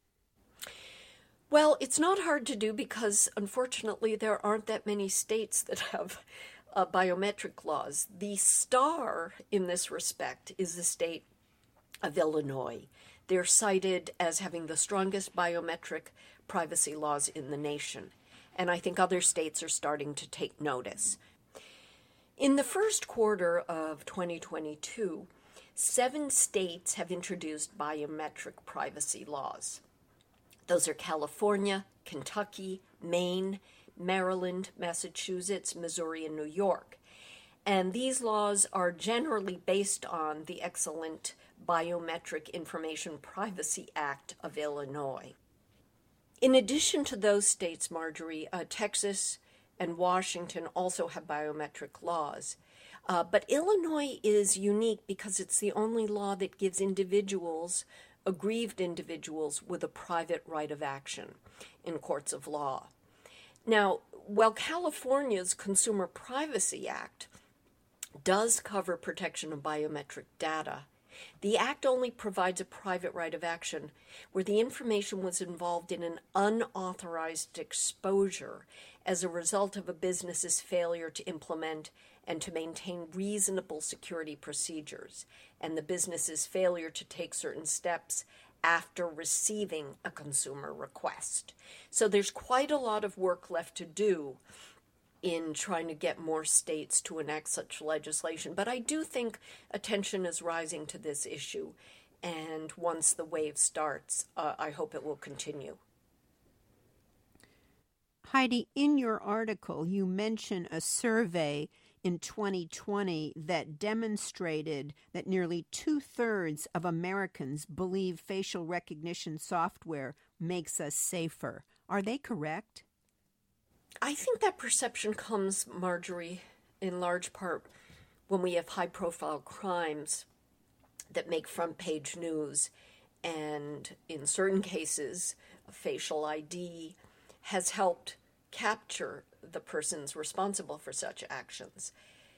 [SPEAKER 10] Well, it's not hard to do because, unfortunately, there aren't that many states that have biometric laws. The star in this respect is the state of Illinois. They're cited as having the strongest biometric privacy laws in the nation, and I think other states are starting to take notice. In the first quarter of 2022, 7 states have introduced biometric privacy laws. Those are California, Kentucky, Maine, Maryland, Massachusetts, Missouri, and New York. And these laws are generally based on the excellent Biometric Information Privacy Act of Illinois. In addition to those states, Marjorie, Texas and Washington also have biometric laws. But Illinois is unique because it's the only law that gives individuals, aggrieved individuals, with a private right of action in courts of law. Now, while California's Consumer Privacy Act does cover protection of biometric data, the Act only provides a private right of action where the information was involved in an unauthorized exposure as a result of a business's failure to implement and to maintain reasonable security procedures, and the business's failure to take certain steps after receiving a consumer request. So there's quite a lot of work left to do in trying to get more states to enact such legislation. But I do think attention is rising to this issue, and once the wave starts, I hope it will continue.
[SPEAKER 8] Heidi, in your article, you mention a survey in 2020 that demonstrated that nearly 2/3 of Americans believe facial recognition software makes us safer. Are they correct?
[SPEAKER 10] I think that perception comes, Marjorie, in large part when we have high-profile crimes that make front-page news, and in certain cases, facial ID has helped capture the persons responsible for such actions.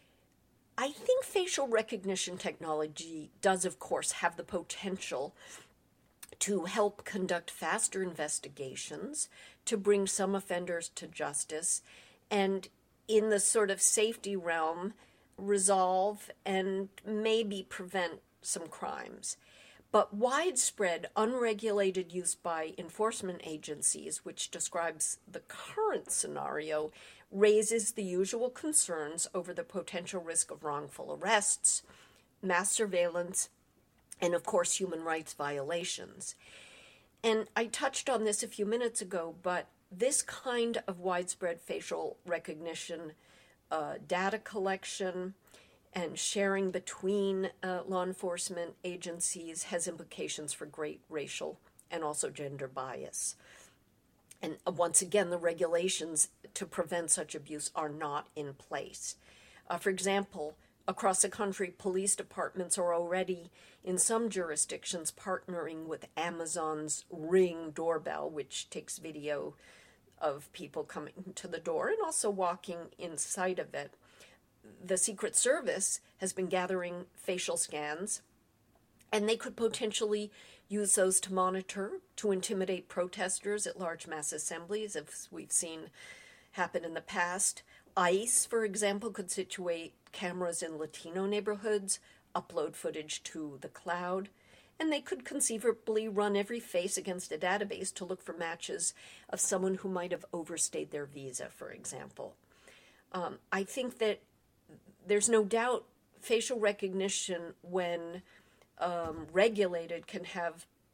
[SPEAKER 10] I think facial recognition technology does, of course, have the potential to help conduct faster investigations, to bring some offenders to justice, and in the sort of safety realm, resolve and maybe prevent some crimes. But widespread, unregulated use by enforcement agencies, which describes the current scenario, raises the usual concerns over the potential risk of wrongful arrests, mass surveillance, and, of course, human rights violations. And I touched on this a few minutes ago, but this kind of widespread facial recognition, data collection, and sharing between law enforcement agencies has implications for great racial and also gender bias. And once again, the regulations to prevent such abuse are not in place. For example, across the country, police departments are already, in some jurisdictions, partnering with Amazon's Ring doorbell, which takes video of people coming to the door and also walking inside of it. The Secret Service has been gathering facial scans, and they could potentially use those to monitor, to intimidate protesters at large mass assemblies, as we've seen happen in the past. ICE, for example, could situate cameras in Latino neighborhoods, upload footage to the cloud, and they could conceivably run every face against a database to look for matches of someone who might have overstayed their visa, for example. I think that there's no doubt facial recognition, when regulated, can have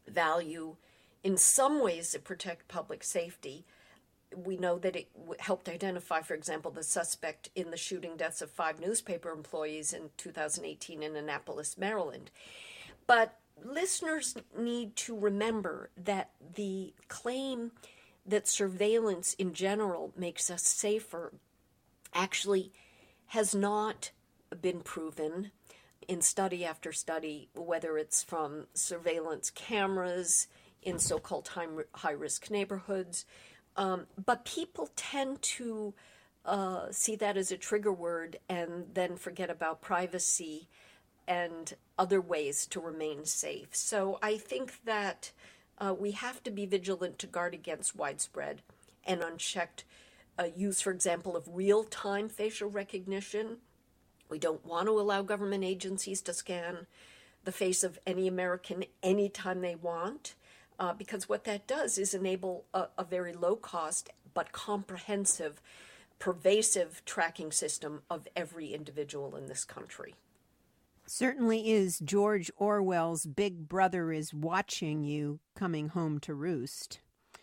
[SPEAKER 10] value in some ways to protect public safety. We know that it helped identify, for example, the suspect in the shooting deaths of 5 newspaper employees in 2018 in Annapolis, Maryland. But listeners need to remember that the claim that surveillance in general makes us safer actually has not been proven in study after study, whether it's from surveillance cameras in so-called high-risk neighborhoods. But people tend to see that as a trigger word and then forget about privacy and other ways to remain safe. So I think that we have to be vigilant to guard against widespread and unchecked use, for example, of real-time facial recognition. We don't want to allow government agencies to scan the face of any American anytime they want. Because what that does is enable a very low-cost but comprehensive, pervasive tracking system of every individual in this country.
[SPEAKER 8] Certainly is George Orwell's Big Brother is watching you coming home to roost.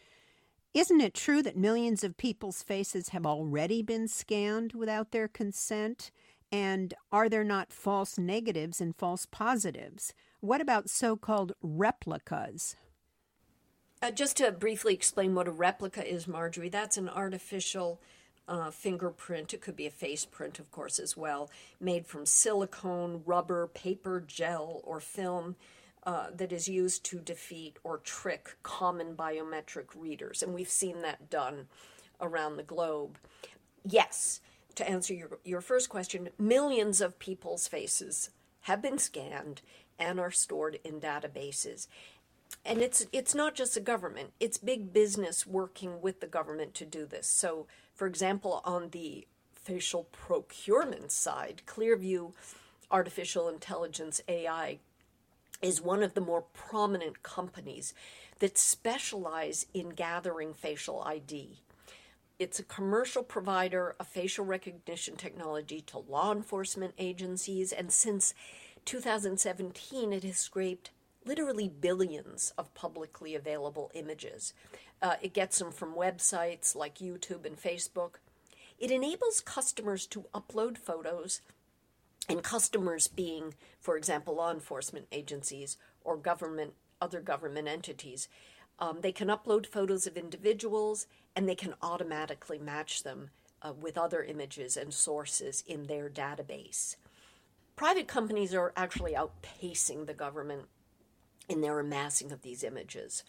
[SPEAKER 8] Isn't it true that millions of people's faces have already been scanned without their consent? And are there not false negatives and false positives? What about so-called replicas?
[SPEAKER 10] Just to briefly explain what a replica is, Marjorie, that's an artificial fingerprint. It could be a face print, of course, as well, made from silicone, rubber, paper, gel, or film that is used to defeat or trick common biometric readers. And we've seen that done around the globe. Yes, to answer your first question, millions of people's faces have been scanned and are stored in databases. And it's not just the government. It's big business working with the government to do this. So, for example, on the facial procurement side, Clearview Artificial Intelligence AI is one of the more prominent companies that specialize in gathering facial ID. It's a commercial provider of facial recognition technology to law enforcement agencies, and since 2017, it has scraped literally billions of publicly available images. It gets them from websites like YouTube and Facebook. It enables customers to upload photos, and customers being, for example, law enforcement agencies or other government entities. They can upload photos of individuals, and they can automatically match them with other images and sources in their database. Private companies are actually outpacing the government in their amassing of these images.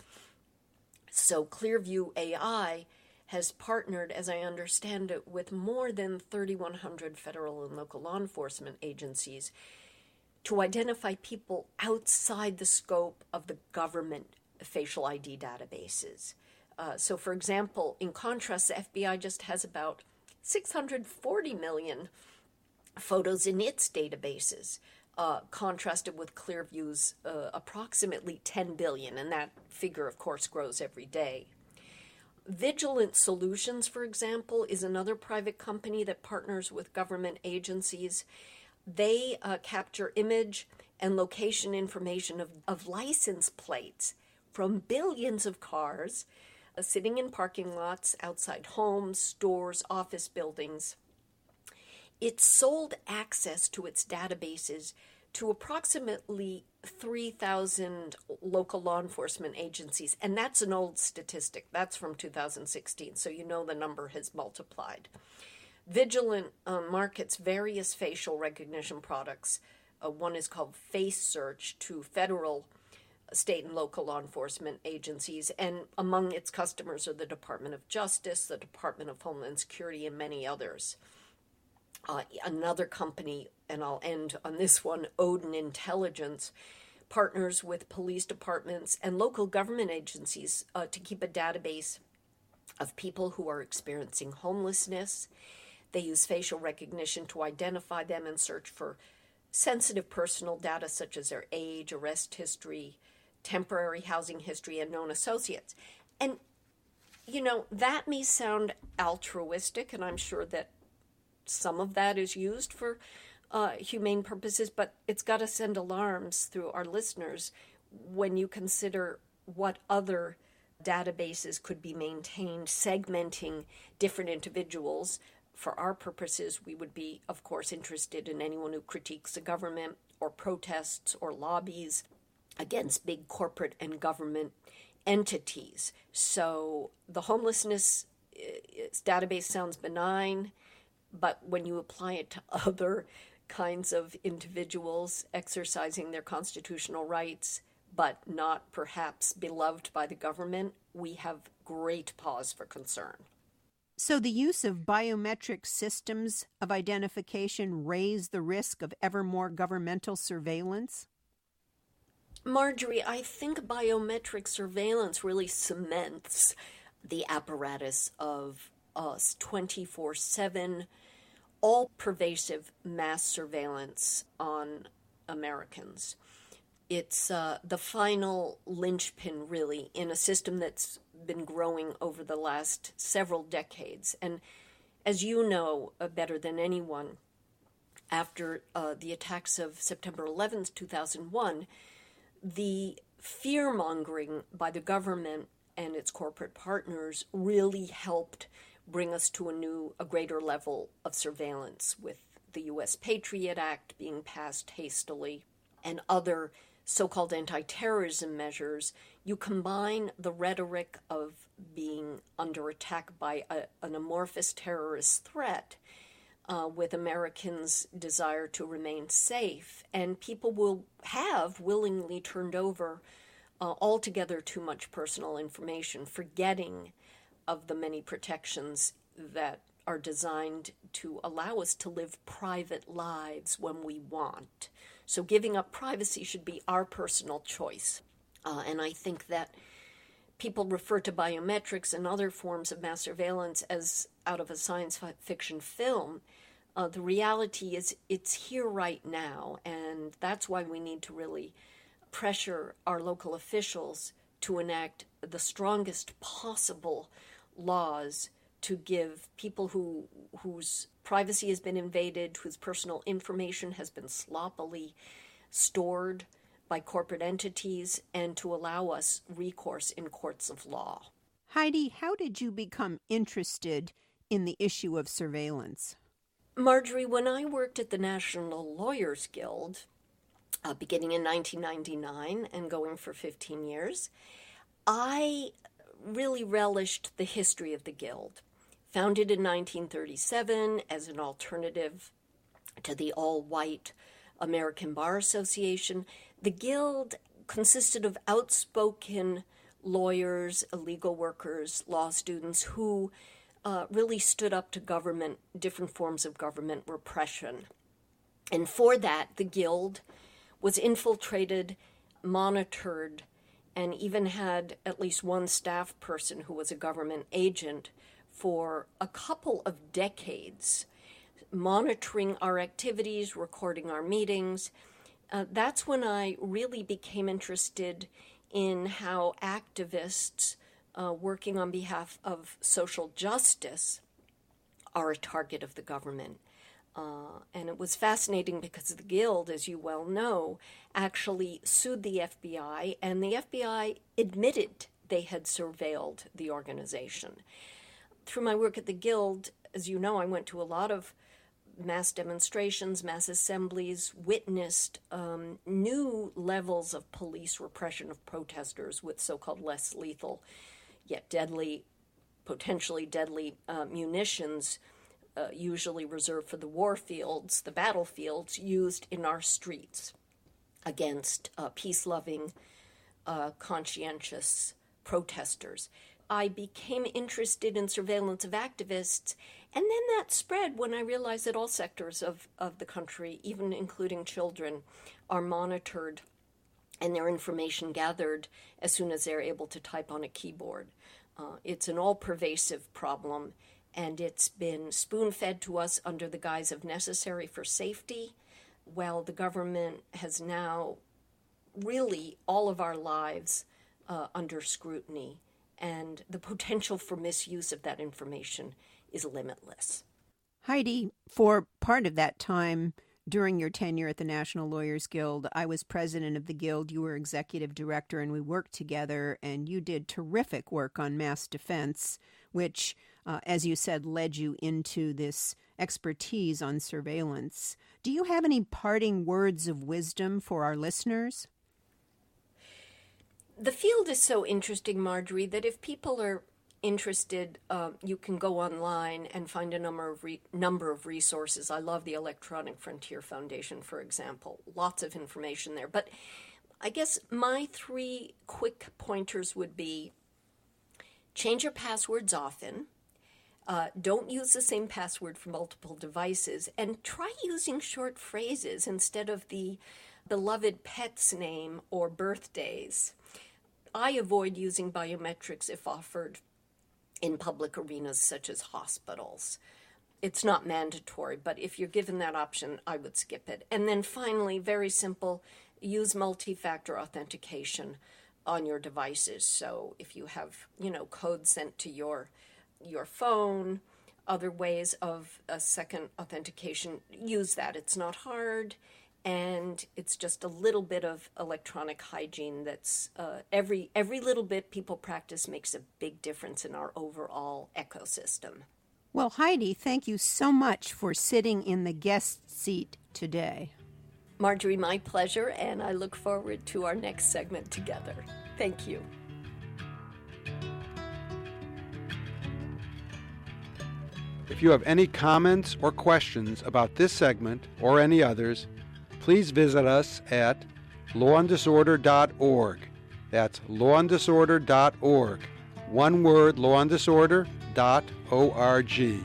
[SPEAKER 10] So Clearview AI has partnered, as I understand it, with more than 3,100 federal and local law enforcement agencies to identify people outside the scope of the government facial ID databases. So, for example, in contrast, the FBI just has about 640 million photos in its databases, contrasted with Clearview's approximately 10 billion, and that figure, of course, grows every day. Vigilant Solutions, for example, is another private company that partners with government agencies. They capture image and location information of license plates from billions of cars sitting in parking lots, outside homes, stores, office buildings. It sold access to its databases to approximately 3,000 local law enforcement agencies, and that's an old statistic. That's from 2016, so you know the number has multiplied. Vigilant markets various facial recognition products. One is called Face Search to federal, state, and local law enforcement agencies, and among its customers are the Department of Justice, the Department of Homeland Security, and many others. Another company, and I'll end on this one, Odin Intelligence, partners with police departments and local government agencies to keep a database of people who are experiencing homelessness. They use facial recognition to identify them and search for sensitive personal data such as their age, arrest history, temporary housing history, and known associates. And, you know, that may sound altruistic, and I'm sure that some of that is used for humane purposes, but it's got to send alarms through our listeners when you consider what other databases could be maintained, segmenting different individuals. For our purposes, we would be, of course, interested in anyone who critiques the government or protests or lobbies against big corporate and government entities. So the homelessness database sounds benign, but when you apply it to other kinds of individuals exercising their constitutional rights, but not perhaps beloved by the government, we have great cause for concern.
[SPEAKER 8] So the use of biometric systems of identification raise the risk of ever more governmental surveillance?
[SPEAKER 10] Marjorie, I think biometric surveillance really cements the apparatus of us 24/7, all-pervasive mass surveillance on Americans. It's the final linchpin, really, in a system that's been growing over the last several decades. And as you know better than anyone, after the attacks of September 11th, 2001, the fear-mongering by the government and its corporate partners really helped bring us to a greater level of surveillance, with the U.S. Patriot Act being passed hastily and other so-called anti-terrorism measures. You combine the rhetoric of being under attack by an amorphous terrorist threat with Americans' desire to remain safe, and people will have willingly turned over altogether too much personal information, forgetting of the many protections that are designed to allow us to live private lives when we want. So giving up privacy should be our personal choice. And I think that people refer to biometrics and other forms of mass surveillance as out of a science fiction film. The reality is it's here right now, and that's why we need to really pressure our local officials to enact the strongest possible laws to give people whose privacy has been invaded, whose personal information has been sloppily stored by corporate entities, and to allow us recourse in courts of law.
[SPEAKER 8] Heidi, how did you become interested in the issue of surveillance?
[SPEAKER 10] Marjorie, when I worked at the National Lawyers Guild, beginning in 1999 and going for 15 years, I really relished the history of the Guild. Founded in 1937 as an alternative to the all-white American Bar Association, the Guild consisted of outspoken lawyers, legal workers, law students who really stood up to government, different forms of government repression. And for that, the Guild was infiltrated, monitored, and even had at least one staff person who was a government agent for a couple of decades, monitoring our activities, recording our meetings. That's when I really became interested in how activists working on behalf of social justice are a target of the government. And it was fascinating because the Guild, as you well know, actually sued the FBI, and the FBI admitted they had surveilled the organization. Through my work at the Guild, as you know, I went to a lot of mass demonstrations, mass assemblies, witnessed new levels of police repression of protesters with so-called less lethal, yet deadly, potentially deadly munitions, usually reserved for the war fields, the battlefields, used in our streets against peace-loving, conscientious protesters. I became interested in surveillance of activists, and then that spread when I realized that all sectors of the country, even including children, are monitored and their information gathered as soon as they're able to type on a keyboard. It's an all-pervasive problem, and it's been spoon-fed to us under the guise of necessary for safety, while the government has now really all of our lives under scrutiny, and the potential for misuse of that information is limitless.
[SPEAKER 8] Heidi, for part of that time, during your tenure at the National Lawyers Guild. I was president of the Guild. You were executive director, and we worked together, and you did terrific work on mass defense, which, as you said, led you into this expertise on surveillance. Do you have any parting words of wisdom for our listeners?
[SPEAKER 10] The field is so interesting, Marjorie, that if people are interested, you can go online and find a number of resources. I love the Electronic Frontier Foundation, for example. Lots of information there. But I guess my 3 quick pointers would be: change your passwords often. Don't use the same password for multiple devices, and try using short phrases instead of the beloved pet's name or birthdays. I avoid using biometrics if offered in public arenas such as hospitals. It's not mandatory, but if you're given that option, I would skip it. And then finally, very simple, use multi-factor authentication on your devices. So if you have, code sent to your phone, other ways of a second authentication, use that. It's not hard, and it's just a little bit of electronic hygiene that's every little bit people practice makes a big difference in our overall ecosystem.
[SPEAKER 8] Well, Heidi, thank you so much for sitting in the guest seat today.
[SPEAKER 10] Marjorie, my pleasure, and I look forward to our next segment together. Thank you.
[SPEAKER 7] If you have any comments or questions about this segment or any others, please visit us at lawanddisorder.org. That's lawanddisorder.org. One word, lawanddisorder.org.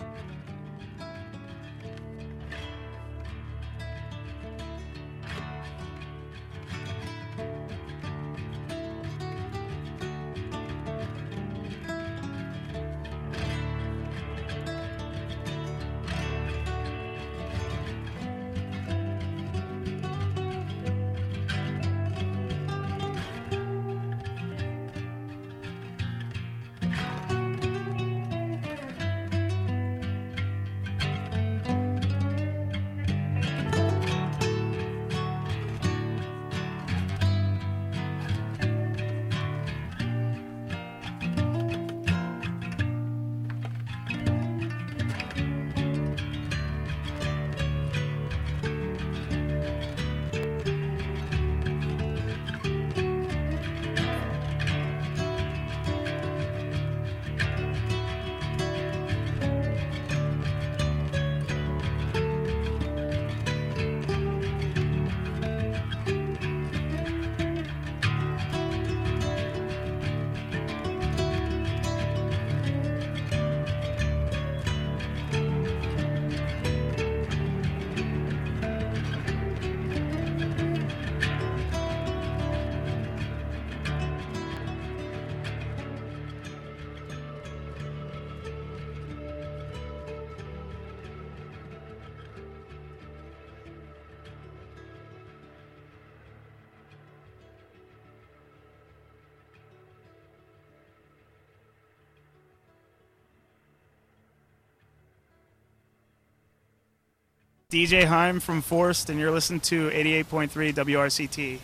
[SPEAKER 14] DJ Heim from Forst, and you're listening to 88.3 WRCT.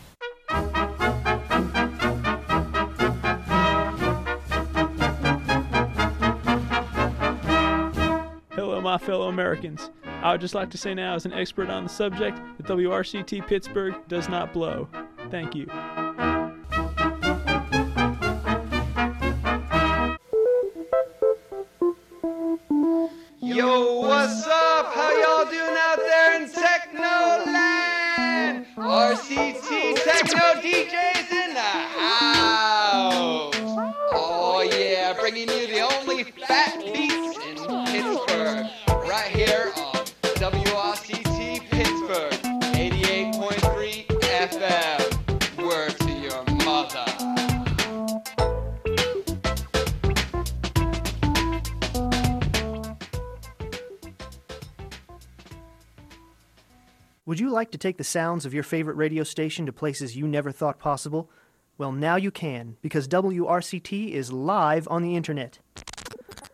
[SPEAKER 15] Hello, my fellow Americans. I would just like to say now, as an expert on the subject, that WRCT Pittsburgh does not blow. Thank you.
[SPEAKER 16] Yo, what's up? How y'all doing out there in Technoland? RCT Techno DJs in the house. Oh yeah, bringing you the only fat beats in Pittsburgh. Right here on WRCT Pittsburgh, 88.3 FM. Word to your mother.
[SPEAKER 17] Would you like to take the sounds of your favorite radio station to places you never thought possible? Well, now you can, because WRCT is live on the internet.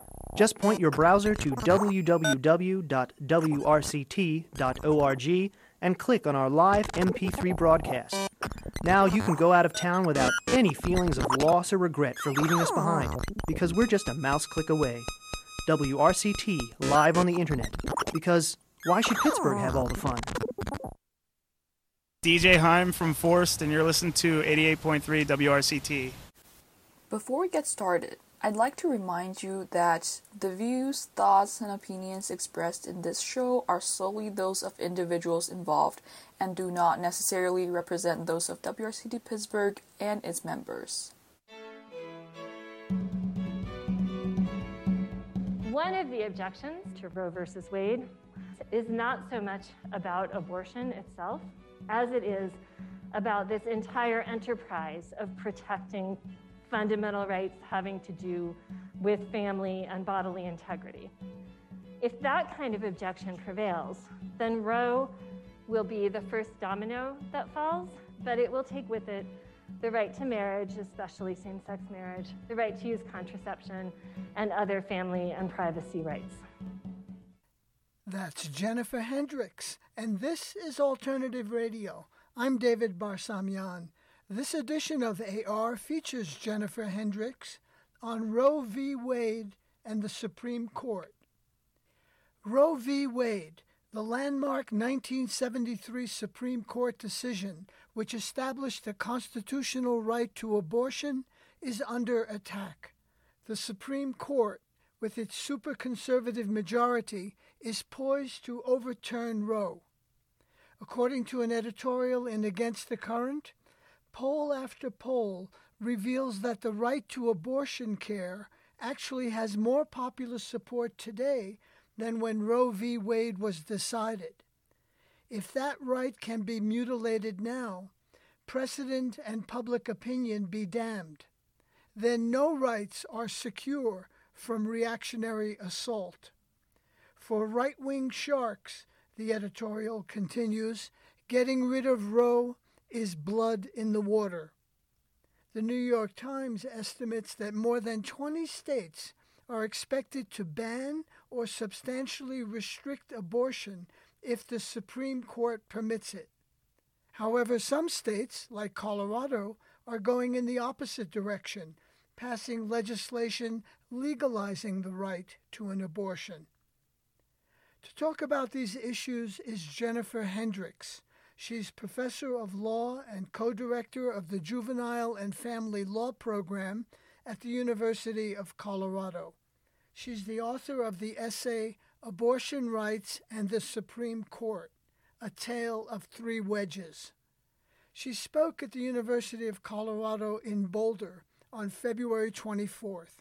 [SPEAKER 17] Just point your browser to www.wrct.org and click on our live MP3 broadcast. Now you can go out of town without any feelings of loss or regret for leaving us behind, because we're just a mouse click away. WRCT, live on the internet, because why should Pittsburgh have all the fun?
[SPEAKER 14] DJ Heim from Forst, and you're listening to 88.3 WRCT.
[SPEAKER 6] Before we get started, I'd like to remind you that the views, thoughts, and opinions expressed in this show are solely those of individuals involved and do not necessarily represent those of WRCT Pittsburgh and its members.
[SPEAKER 18] One of the objections to Roe v. Wade is not so much about abortion itself as it is about this entire enterprise of protecting fundamental rights having to do with family and bodily integrity. If that kind of objection prevails, then Roe will be the first domino that falls, but it will take with it the right to marriage, especially same-sex marriage, the right to use contraception, and other family and privacy rights.
[SPEAKER 19] That's Jennifer Hendricks, and this is Alternative Radio. I'm David Barsamian. This edition of AR features Jennifer Hendricks on Roe v. Wade and the Supreme Court. Roe v. Wade, the landmark 1973 Supreme Court decision which established the constitutional right to abortion, is under attack. The Supreme Court, with its super-conservative majority, is poised to overturn Roe. According to an editorial in Against the Current, poll after poll reveals that the right to abortion care actually has more popular support today than when Roe v. Wade was decided. If that right can be mutilated now, precedent and public opinion be damned. Then no rights are secure from reactionary assault. For right-wing sharks, the editorial continues, getting rid of Roe is blood in the water. The New York Times estimates that more than 20 states are expected to ban or substantially restrict abortion if the Supreme Court permits it. However, some states, like Colorado, are going in the opposite direction, passing legislation legalizing the right to an abortion. To talk about these issues is Jennifer Hendricks. She's professor of law and co-director of the Juvenile and Family Law Program at the University of Colorado. She's the author of the essay Abortion Rights and the Supreme Court, A Tale of Three Wedges. She spoke at the University of Colorado in Boulder on February 24th.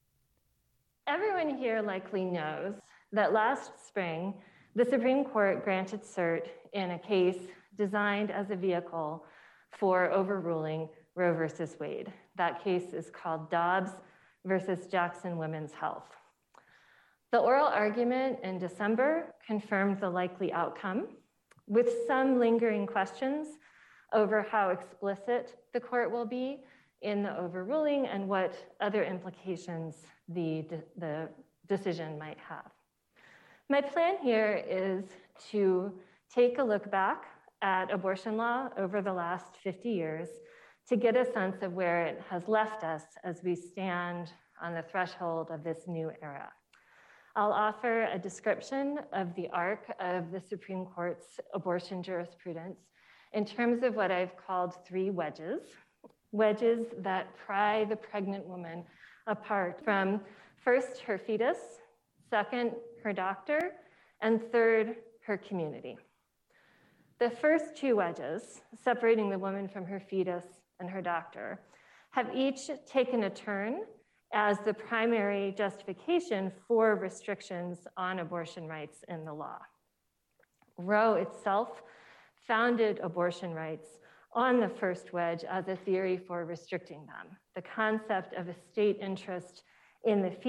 [SPEAKER 18] Everyone here likely knows that last spring, the Supreme Court granted cert in a case designed as a vehicle for overruling Roe v. Wade. That case is called Dobbs v. Jackson Women's Health. The oral argument in December confirmed the likely outcome, with some lingering questions over how explicit the court will be in the overruling and what other implications the decision might have. My plan here is to take a look back at abortion law over the last 50 years to get a sense of where it has left us as we stand on the threshold of this new era. I'll offer a description of the arc of the Supreme Court's abortion jurisprudence in terms of what I've called three wedges that pry the pregnant woman apart from first, her fetus, second, her doctor, and third, her community. The first two wedges, separating the woman from her fetus and her doctor, have each taken a turn as the primary justification for restrictions on abortion rights in the law. Roe itself founded abortion rights on the first wedge as a theory for restricting them, the concept of a state interest in the